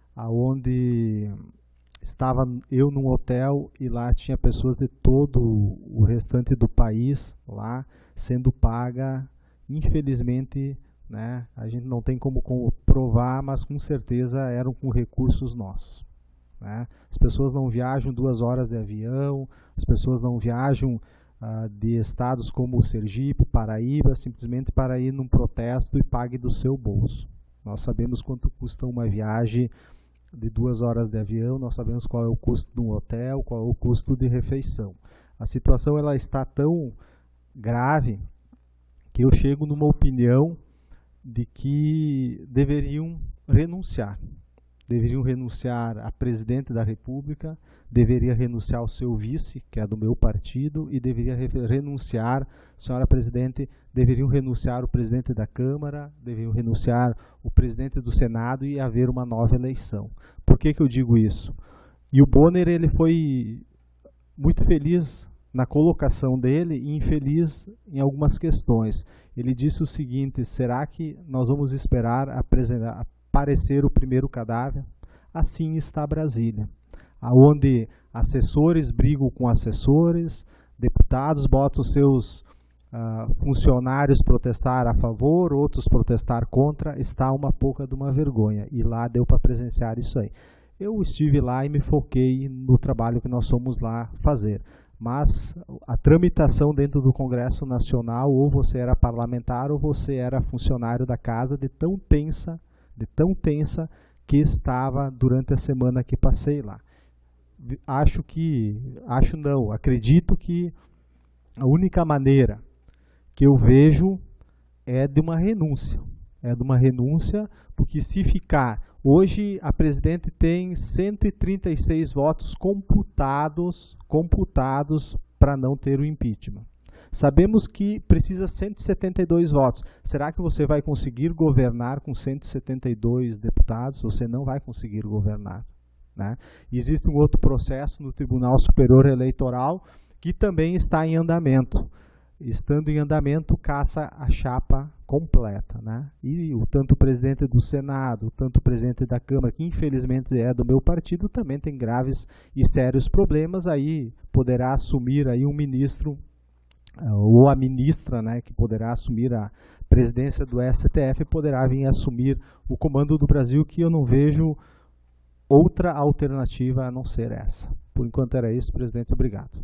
Aonde estava eu num hotel e lá tinha pessoas de todo o restante do país lá sendo paga, infelizmente, né? A gente não tem como provar, mas com certeza eram com recursos nossos, né? As pessoas não viajam duas horas de avião, as pessoas não viajam uh, de estados como Sergipe, Paraíba, simplesmente para ir num protesto e pague do seu bolso. Nós sabemos quanto custa uma viagem de duas horas de avião, nós sabemos qual é o custo de um hotel, qual é o custo de refeição. A situação ela está tão grave que eu chego numa opinião de que deveriam renunciar. Deveriam renunciar a presidente da República, deveria renunciar ao seu vice, que é do meu partido, e deveria renunciar, senhora presidente, deveriam renunciar o presidente da Câmara, deveriam renunciar o presidente do Senado e haver uma nova eleição. Por que que eu digo isso? E o Bonner, ele foi muito feliz na colocação dele e infeliz em algumas questões. Ele disse o seguinte: será que nós vamos esperar apresentar aparecer o primeiro cadáver? Assim está Brasília, aonde assessores brigam com assessores, deputados botam seus uh, funcionários protestar a favor, outros protestar contra. Está uma pouca de uma vergonha, e lá deu para presenciar isso aí. Eu estive lá e me foquei no trabalho que nós fomos lá fazer, mas a tramitação dentro do Congresso Nacional, ou você era parlamentar ou você era funcionário da casa, de tão tensa de tão tensa que estava durante a semana que passei lá. Acho que, acho não, acredito que a única maneira que eu vejo é de uma renúncia. É de uma renúncia, porque se ficar... Hoje a presidente tem cento e trinta e seis votos computados, computados para não ter o impeachment. Sabemos que precisa cento e setenta e dois votos. Será que você vai conseguir governar com cento e setenta e dois deputados? Você não vai conseguir governar, né? Existe um outro processo no Tribunal Superior Eleitoral que também está em andamento. Estando em andamento, caça a chapa completa, né? E o tanto o presidente do Senado, tanto o presidente da Câmara, que infelizmente é do meu partido, também tem graves e sérios problemas. Aí poderá assumir aí um ministro, ou a ministra, né, que poderá assumir a presidência do S T F, poderá vir assumir o comando do Brasil, que eu não vejo outra alternativa a não ser essa. Por enquanto era isso, presidente, obrigado.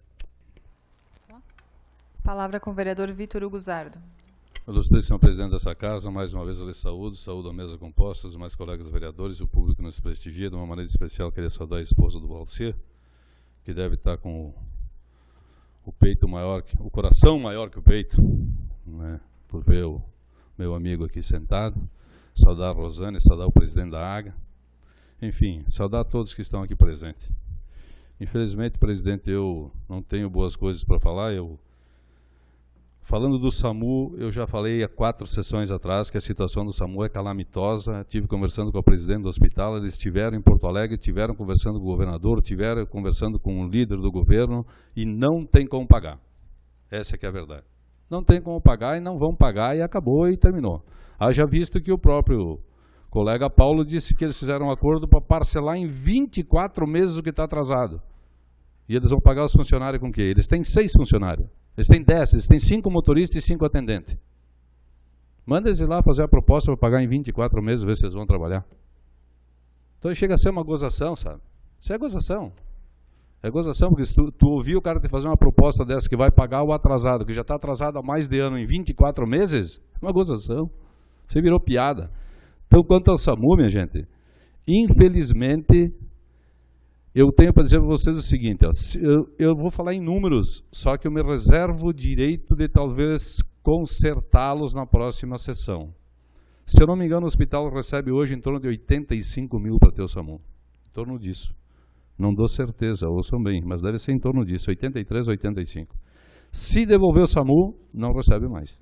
Palavra com o vereador Vitor Hugo Zardo. Ilustríssimo senhor presidente dessa casa, mais uma vez eu lhe saúdo, saúdo a mesa composta, os mais colegas vereadores e o público que nos prestigia. De uma maneira especial, queria saudar a esposa do Valcir, que deve estar com o o peito maior, que, o coração maior que o peito, né, por ver o meu amigo aqui sentado. Saudar a Rosane, saudar o presidente da A G A, enfim, saudar todos que estão aqui presentes. Infelizmente, presidente, eu não tenho boas coisas para falar. Eu, falando do SAMU, eu já falei há quatro sessões atrás que a situação do SAMU é calamitosa. Estive conversando com a presidente do hospital, eles estiveram em Porto Alegre, estiveram conversando com o governador, estiveram conversando com o líder do governo e não tem como pagar. Essa é que é a verdade. Não tem como pagar e não vão pagar e acabou e terminou. Haja visto que o próprio colega Paulo disse que eles fizeram um acordo para parcelar em vinte e quatro meses o que está atrasado. E eles vão pagar os funcionários com o quê? Eles têm seis funcionários. Eles têm dez, eles têm cinco motoristas e cinco atendentes. Manda eles ir lá fazer a proposta para pagar em vinte e quatro meses, ver se eles vão trabalhar. Então chega a ser uma gozação, sabe? Isso é gozação. É gozação, porque se tu, tu ouvir o cara te fazer uma proposta dessa que vai pagar o atrasado, que já está atrasado há mais de ano em vinte e quatro meses, é uma gozação. Você virou piada. Então, quanto ao SAMU, minha gente, infelizmente, eu tenho para dizer para vocês o seguinte, ó, eu, eu vou falar em números, só que eu me reservo o direito de talvez consertá-los na próxima sessão. Se eu não me engano, o hospital recebe hoje em torno de oitenta e cinco mil para ter o SAMU. Em torno disso. Não dou certeza, ouçam bem, mas deve ser em torno disso, oitenta e três, oitenta e cinco. Se devolver o SAMU, não recebe mais.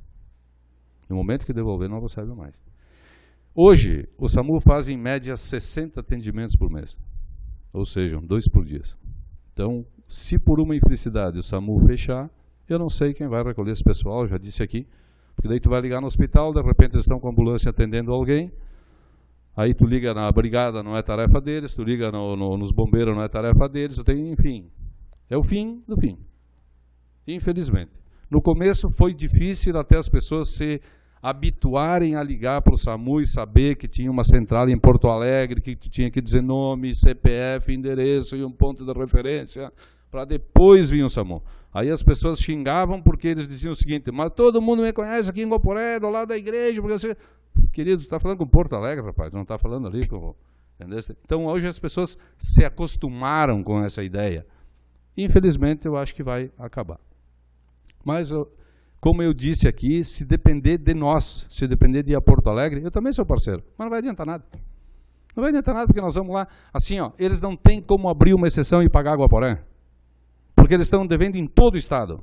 No momento que devolver, não recebe mais. Hoje, o SAMU faz em média sessenta atendimentos por mês. Ou seja, dois por dia. Então, se por uma infelicidade o SAMU fechar, eu não sei quem vai recolher esse pessoal, já disse aqui, porque daí tu vai ligar no hospital, de repente eles estão com a ambulância atendendo alguém, aí tu liga na brigada, não é tarefa deles, tu liga no, no, nos bombeiros, não é tarefa deles, tem, enfim, é o fim do fim, infelizmente. No começo foi difícil até as pessoas se habituarem a ligar para o SAMU e saber que tinha uma central em Porto Alegre, que tu tinha que dizer nome, C P F, endereço e um ponto de referência, para depois vir o SAMU. Aí as pessoas xingavam porque eles diziam o seguinte, mas todo mundo me conhece aqui em Guaporé, do lado da igreja, porque você... Querido, tu está falando com Porto Alegre, rapaz, não está falando ali com... Entendeu? Então hoje as pessoas se acostumaram com essa ideia. Infelizmente eu acho que vai acabar. Mas, eu, como eu disse aqui, se depender de nós, se depender de ir a Porto Alegre, eu também sou parceiro, mas não vai adiantar nada. Não vai adiantar nada porque nós vamos lá, assim, ó, eles não têm como abrir uma exceção e pagar Guaporé. Porque eles estão devendo em todo o estado.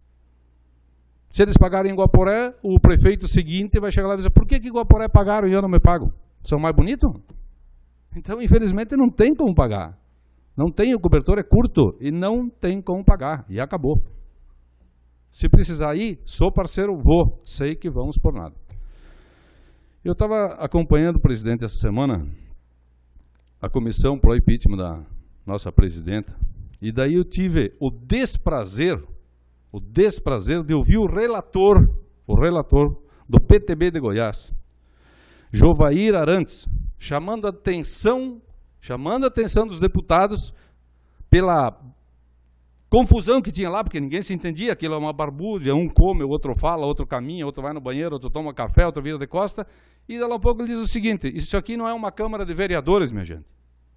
Se eles pagarem em Guaporé, o prefeito seguinte vai chegar lá e dizer, por que que Guaporé pagaram e eu não me pago? São mais bonitos? Então, infelizmente, não tem como pagar. Não tem, o cobertor é curto e não tem como pagar. E acabou. Se precisar ir, sou parceiro, vou. Sei que vamos por nada. Eu estava acompanhando o presidente essa semana, a comissão pro impeachment da nossa presidenta, e daí eu tive o desprazer, o desprazer de ouvir o relator, o relator do P T B de Goiás, Jovair Arantes, chamando a atenção, chamando a atenção dos deputados pela confusão que tinha lá, porque ninguém se entendia, aquilo é uma barbúrdia, um come, o outro fala, outro caminha, outro vai no banheiro, outro toma café, outro vira de costa, e daqui a pouco ele diz o seguinte, isso aqui não é uma Câmara de Vereadores, minha gente.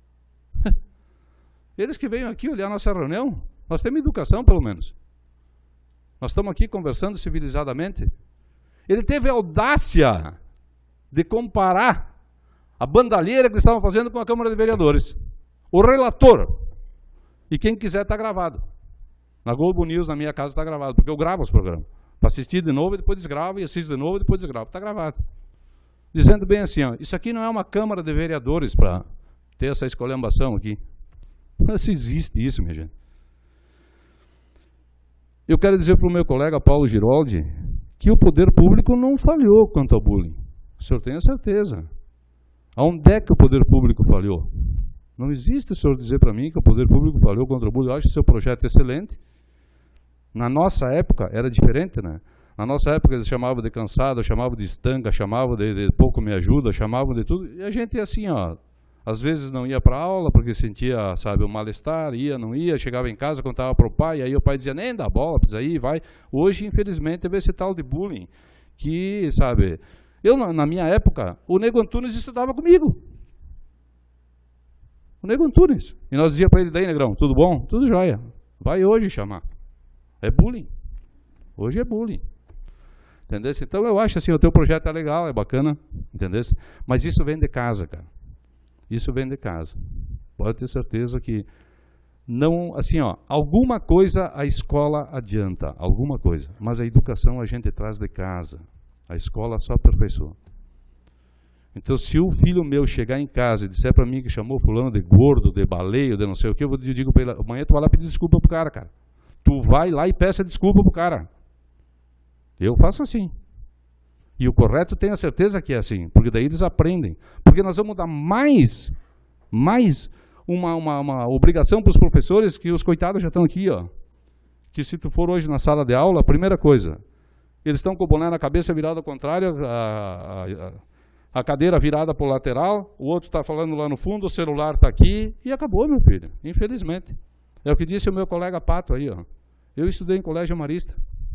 Eles que veio aqui olhar a nossa reunião, nós temos educação pelo menos. Nós estamos aqui conversando civilizadamente. Ele teve a audácia de comparar a bandalheira que eles estavam fazendo com a Câmara de Vereadores. O relator, e quem quiser está gravado. Na Globo News, na minha casa, está gravado, porque eu gravo os programas. Para assistir de novo, e depois desgravo, e assisto de novo, e depois desgravo. Está gravado. Dizendo bem assim, ó, isso aqui não é uma Câmara de Vereadores para ter essa esculhambação aqui. Não existe isso, minha gente. Eu quero dizer para o meu colega Paulo Giroldi que o poder público não falhou quanto ao bullying. O senhor tem a certeza. Aonde é que o poder público falhou? Não existe o senhor dizer para mim que o poder público falhou contra o bullying. Eu acho o seu projeto excelente. Na nossa época era diferente, né? Na nossa época eles chamavam de cansado, chamavam de estanca, chamavam de, de pouco me ajuda, chamavam de tudo. E a gente assim, ó, às vezes não ia para a aula porque sentia, sabe, o mal-estar, ia, não ia, chegava em casa, contava para o pai, aí o pai dizia, nem dá bola, precisa ir, vai. Hoje, infelizmente, vê esse tal de bullying que, sabe, eu na minha época, o Nego Antunes estudava comigo. O Nego Antunes. E nós dizíamos para ele, daí, Negrão, tudo bom? Tudo jóia. Vai hoje chamar. É bullying. Hoje é bullying. Entendeu? Então eu acho assim, o teu projeto é legal, é bacana, entendeu? Mas isso vem de casa, cara. Isso vem de casa. Pode ter certeza que não, assim, ó, alguma coisa a escola adianta, alguma coisa, mas a educação a gente traz de casa. A escola só aperfeiçoa. Então, se o filho meu chegar em casa e disser para mim que chamou fulano de gordo, de baleio, de não sei o que, eu, vou, eu digo para ele, amanhã tu vai lá pedir desculpa pro cara, cara. Tu vai lá e peça desculpa pro cara. Eu faço assim. E o correto tenha certeza que é assim, porque daí eles aprendem. Porque nós vamos dar mais, mais uma, uma, uma obrigação para os professores, que os coitados já estão aqui, ó. Que se tu for hoje na sala de aula, a primeira coisa, Eles estão com o boné na cabeça virado ao contrário, a, a, a cadeira virada para o lateral, o outro está falando lá no fundo, o celular está aqui, e acabou, meu filho, infelizmente. É o que disse o meu colega Pato aí, ó. Eu estudei em colégio marista.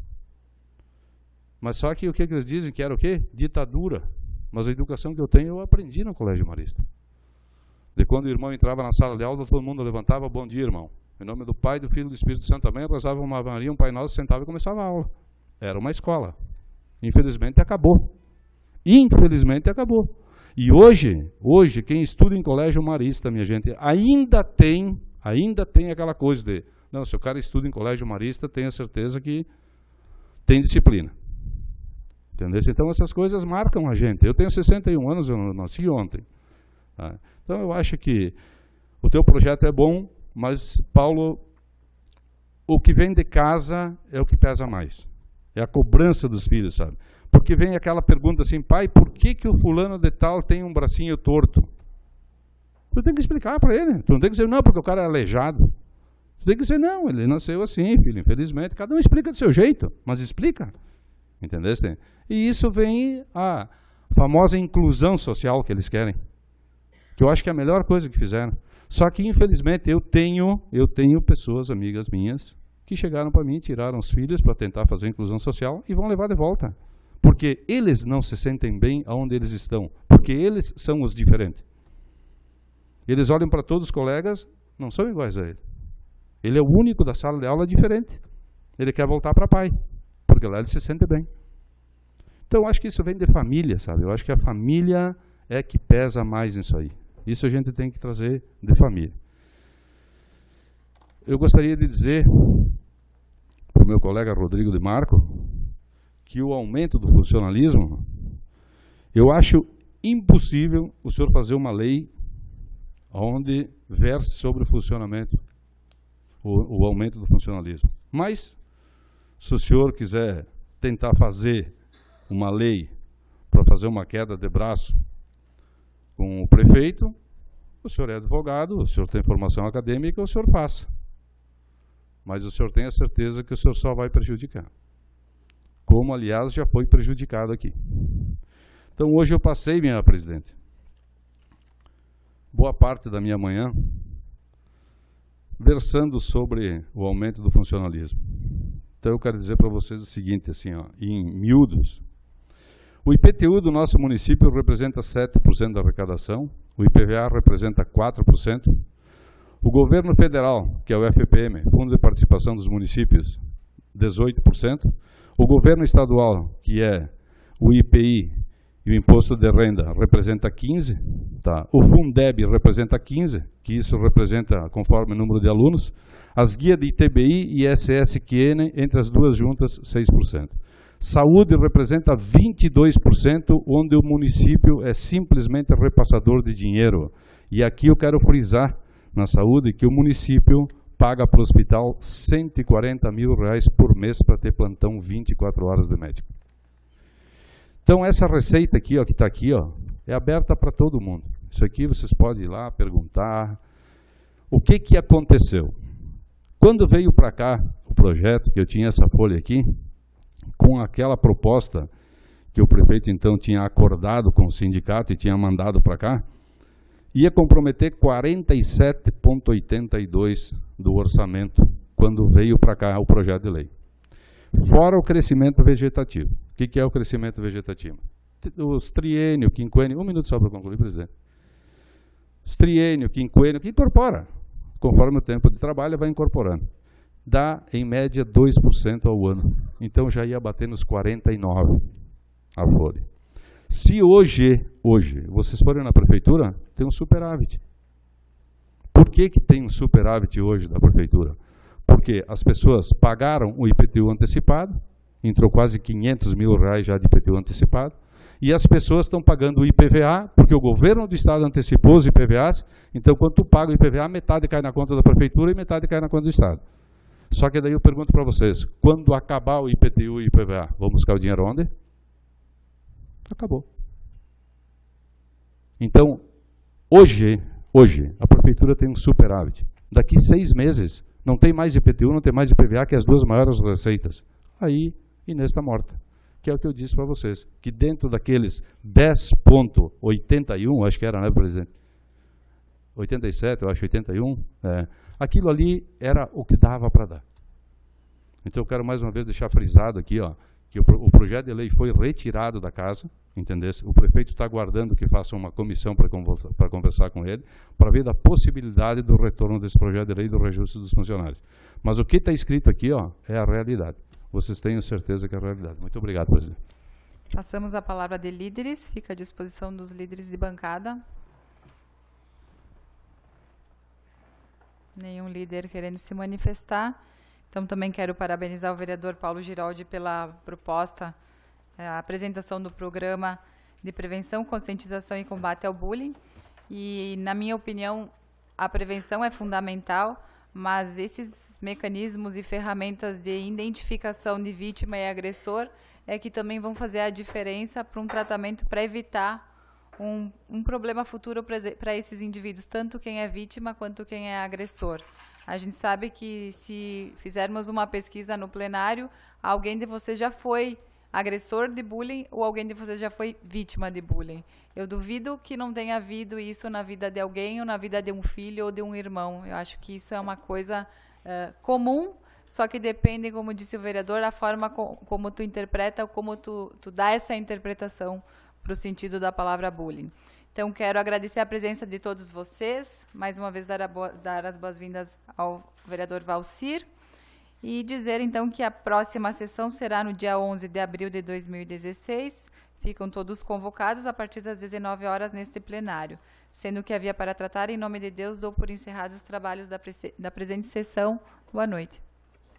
Mas só que o que eles dizem que era o quê? Ditadura. Mas a educação que eu tenho, eu aprendi no colégio marista. De quando o irmão entrava na sala de aula, todo mundo levantava, bom dia, irmão. Em nome do Pai, do Filho e do Espírito Santo também, rezava uma Maria, um Pai Nosso, sentava e começava a aula. Era uma escola. Infelizmente acabou. Infelizmente acabou. E hoje, hoje, quem estuda em colégio marista, minha gente, ainda tem, ainda tem aquela coisa de, não, se o cara estuda em colégio marista, tenha certeza que tem disciplina. Entendeu? Então essas coisas marcam a gente. Eu tenho sessenta e um anos, eu nasci ontem. Tá? Então eu acho que o teu projeto é bom, mas, Paulo, o que vem de casa é o que pesa mais. É a cobrança dos filhos, sabe? Porque vem aquela pergunta assim, pai, por que, que o fulano de tal tem um bracinho torto? Tu tem que explicar para ele. Tu não tem que dizer, não, porque o cara é aleijado. Tu tem que dizer, não, ele nasceu assim, filho, infelizmente. Cada um explica do seu jeito, mas explica. Entendeu? E isso vem a famosa inclusão social que eles querem. Que eu acho que é a melhor coisa que fizeram. Só que, infelizmente, eu tenho, eu tenho pessoas, amigas minhas, que chegaram para mim, tiraram os filhos para tentar fazer a inclusão social e vão levar de volta. Porque eles não se sentem bem aonde eles estão. Porque eles são os diferentes. Eles olham para todos os colegas, não são iguais a ele. Ele é o único da sala de aula diferente. Ele quer voltar para pai, porque lá ele se sente bem. Então, eu acho que isso vem de família, sabe? Eu acho que a família é que pesa mais nisso aí. Isso a gente tem que trazer de família. Eu gostaria de dizer para o meu colega Rodrigo de Marco que o aumento do funcionalismo, eu acho impossível o senhor fazer uma lei onde verse sobre o funcionamento, o, o aumento do funcionalismo. Mas, se o senhor quiser tentar fazer uma lei para fazer uma queda de braço com o prefeito, o senhor é advogado, o senhor tem formação acadêmica, o senhor faça. Mas o senhor tem a certeza que o senhor só vai prejudicar. Como, aliás, já foi prejudicado aqui. Então, hoje eu passei, minha presidente, boa parte da minha manhã versando sobre o aumento do funcionalismo. Então, eu quero dizer para vocês o seguinte, assim, ó, em miúdos. O I P T U do nosso município representa sete por cento da arrecadação, o I P V A representa quatro por cento, o governo federal, que é o F P M, Fundo de Participação dos Municípios, dezoito por cento, o governo estadual, que é o I P I e o Imposto de Renda, representa quinze por cento, tá? O Fundeb representa quinze por cento, que isso representa conforme o número de alunos, as guias de I T B I e S S Q N, entre as duas juntas, seis por cento. Saúde representa vinte e dois por cento, onde o município é simplesmente repassador de dinheiro. E aqui eu quero frisar na saúde que o município paga para o hospital cento e quarenta mil reais por mês para ter plantão vinte e quatro horas de médico. Então essa receita aqui, ó, que está aqui, ó, é aberta para todo mundo. Isso aqui vocês podem ir lá perguntar. O que, que aconteceu? Quando veio para cá o projeto, que eu tinha essa folha aqui, com aquela proposta que o prefeito então tinha acordado com o sindicato e tinha mandado para cá, ia comprometer quarenta e sete vírgula oitenta e dois do orçamento quando veio para cá o projeto de lei. Fora o crescimento vegetativo. O que, que é o crescimento vegetativo? Os triênio, quinquênio, um minuto só para concluir, presidente. Os triênio, quinquênio, que incorpora. Conforme o tempo de trabalho, vai incorporando. Dá, em média, dois por cento ao ano. Então, já ia bater nos quarenta e nove por cento a folha. Se hoje, hoje, vocês forem na prefeitura, tem um superávit. Por que que tem um superávit hoje da prefeitura? Porque as pessoas pagaram o I P T U antecipado, entrou quase quinhentos mil reais já de I P T U antecipado, e as pessoas estão pagando o I P V A, porque o governo do estado antecipou os I P V As, então quando tu paga o I P V A, metade cai na conta da prefeitura e metade cai na conta do estado. Só que daí eu pergunto para vocês, quando acabar o I P T U e o I P V A, vamos buscar o dinheiro onde? Acabou. Então, hoje, hoje, a prefeitura tem um superávit. Daqui seis meses, não tem mais I P T U, não tem mais I P V A, que é as duas maiores receitas. Aí, Inês está morta. que é o que eu disse para vocês, que dentro daqueles dez vírgula oitenta e um, acho que era, né, presidente? oitenta e sete, eu acho, oitenta e um, é, aquilo ali era o que dava para dar. Então eu quero mais uma vez deixar frisado aqui, ó, que o, o projeto de lei foi retirado da casa, entendesse? O prefeito está aguardando que faça uma comissão para conversar, para conversar com ele, para ver da possibilidade do retorno desse projeto de lei do reajuste dos funcionários. Mas o que está escrito aqui, ó, é a realidade. Vocês tenham certeza que é a realidade. Muito obrigado, presidente. Passamos a palavra de líderes, fica à disposição dos líderes de bancada. Nenhum líder querendo se manifestar. Então, também quero parabenizar o vereador Paulo Giraldi pela proposta, a apresentação do programa de prevenção, conscientização e combate ao bullying. E, na minha opinião, a prevenção é fundamental, mas esses mecanismos e ferramentas de identificação de vítima e agressor é que também vão fazer a diferença para um tratamento para evitar Um, um problema futuro para esses indivíduos, tanto quem é vítima quanto quem é agressor. A gente sabe que se fizermos uma pesquisa no plenário, alguém de vocês já foi agressor de bullying ou alguém de vocês já foi vítima de bullying. Eu duvido que não tenha havido isso na vida de alguém ou na vida de um filho ou de um irmão. Eu acho que isso é uma coisa uh, comum, só que depende, como disse o vereador, da forma co como tu interpreta ou como tu, tu dá essa interpretação para o sentido da palavra bullying. Então, quero agradecer a presença de todos vocês, mais uma vez dar, a boa, dar as boas-vindas ao vereador Valcir, e dizer, então, que a próxima sessão será no dia onze de abril de dois mil e dezesseis, ficam todos convocados a partir das dezenove horas neste plenário. Sendo que havia para tratar, em nome de Deus, dou por encerrados os trabalhos da, da presente sessão. Boa noite.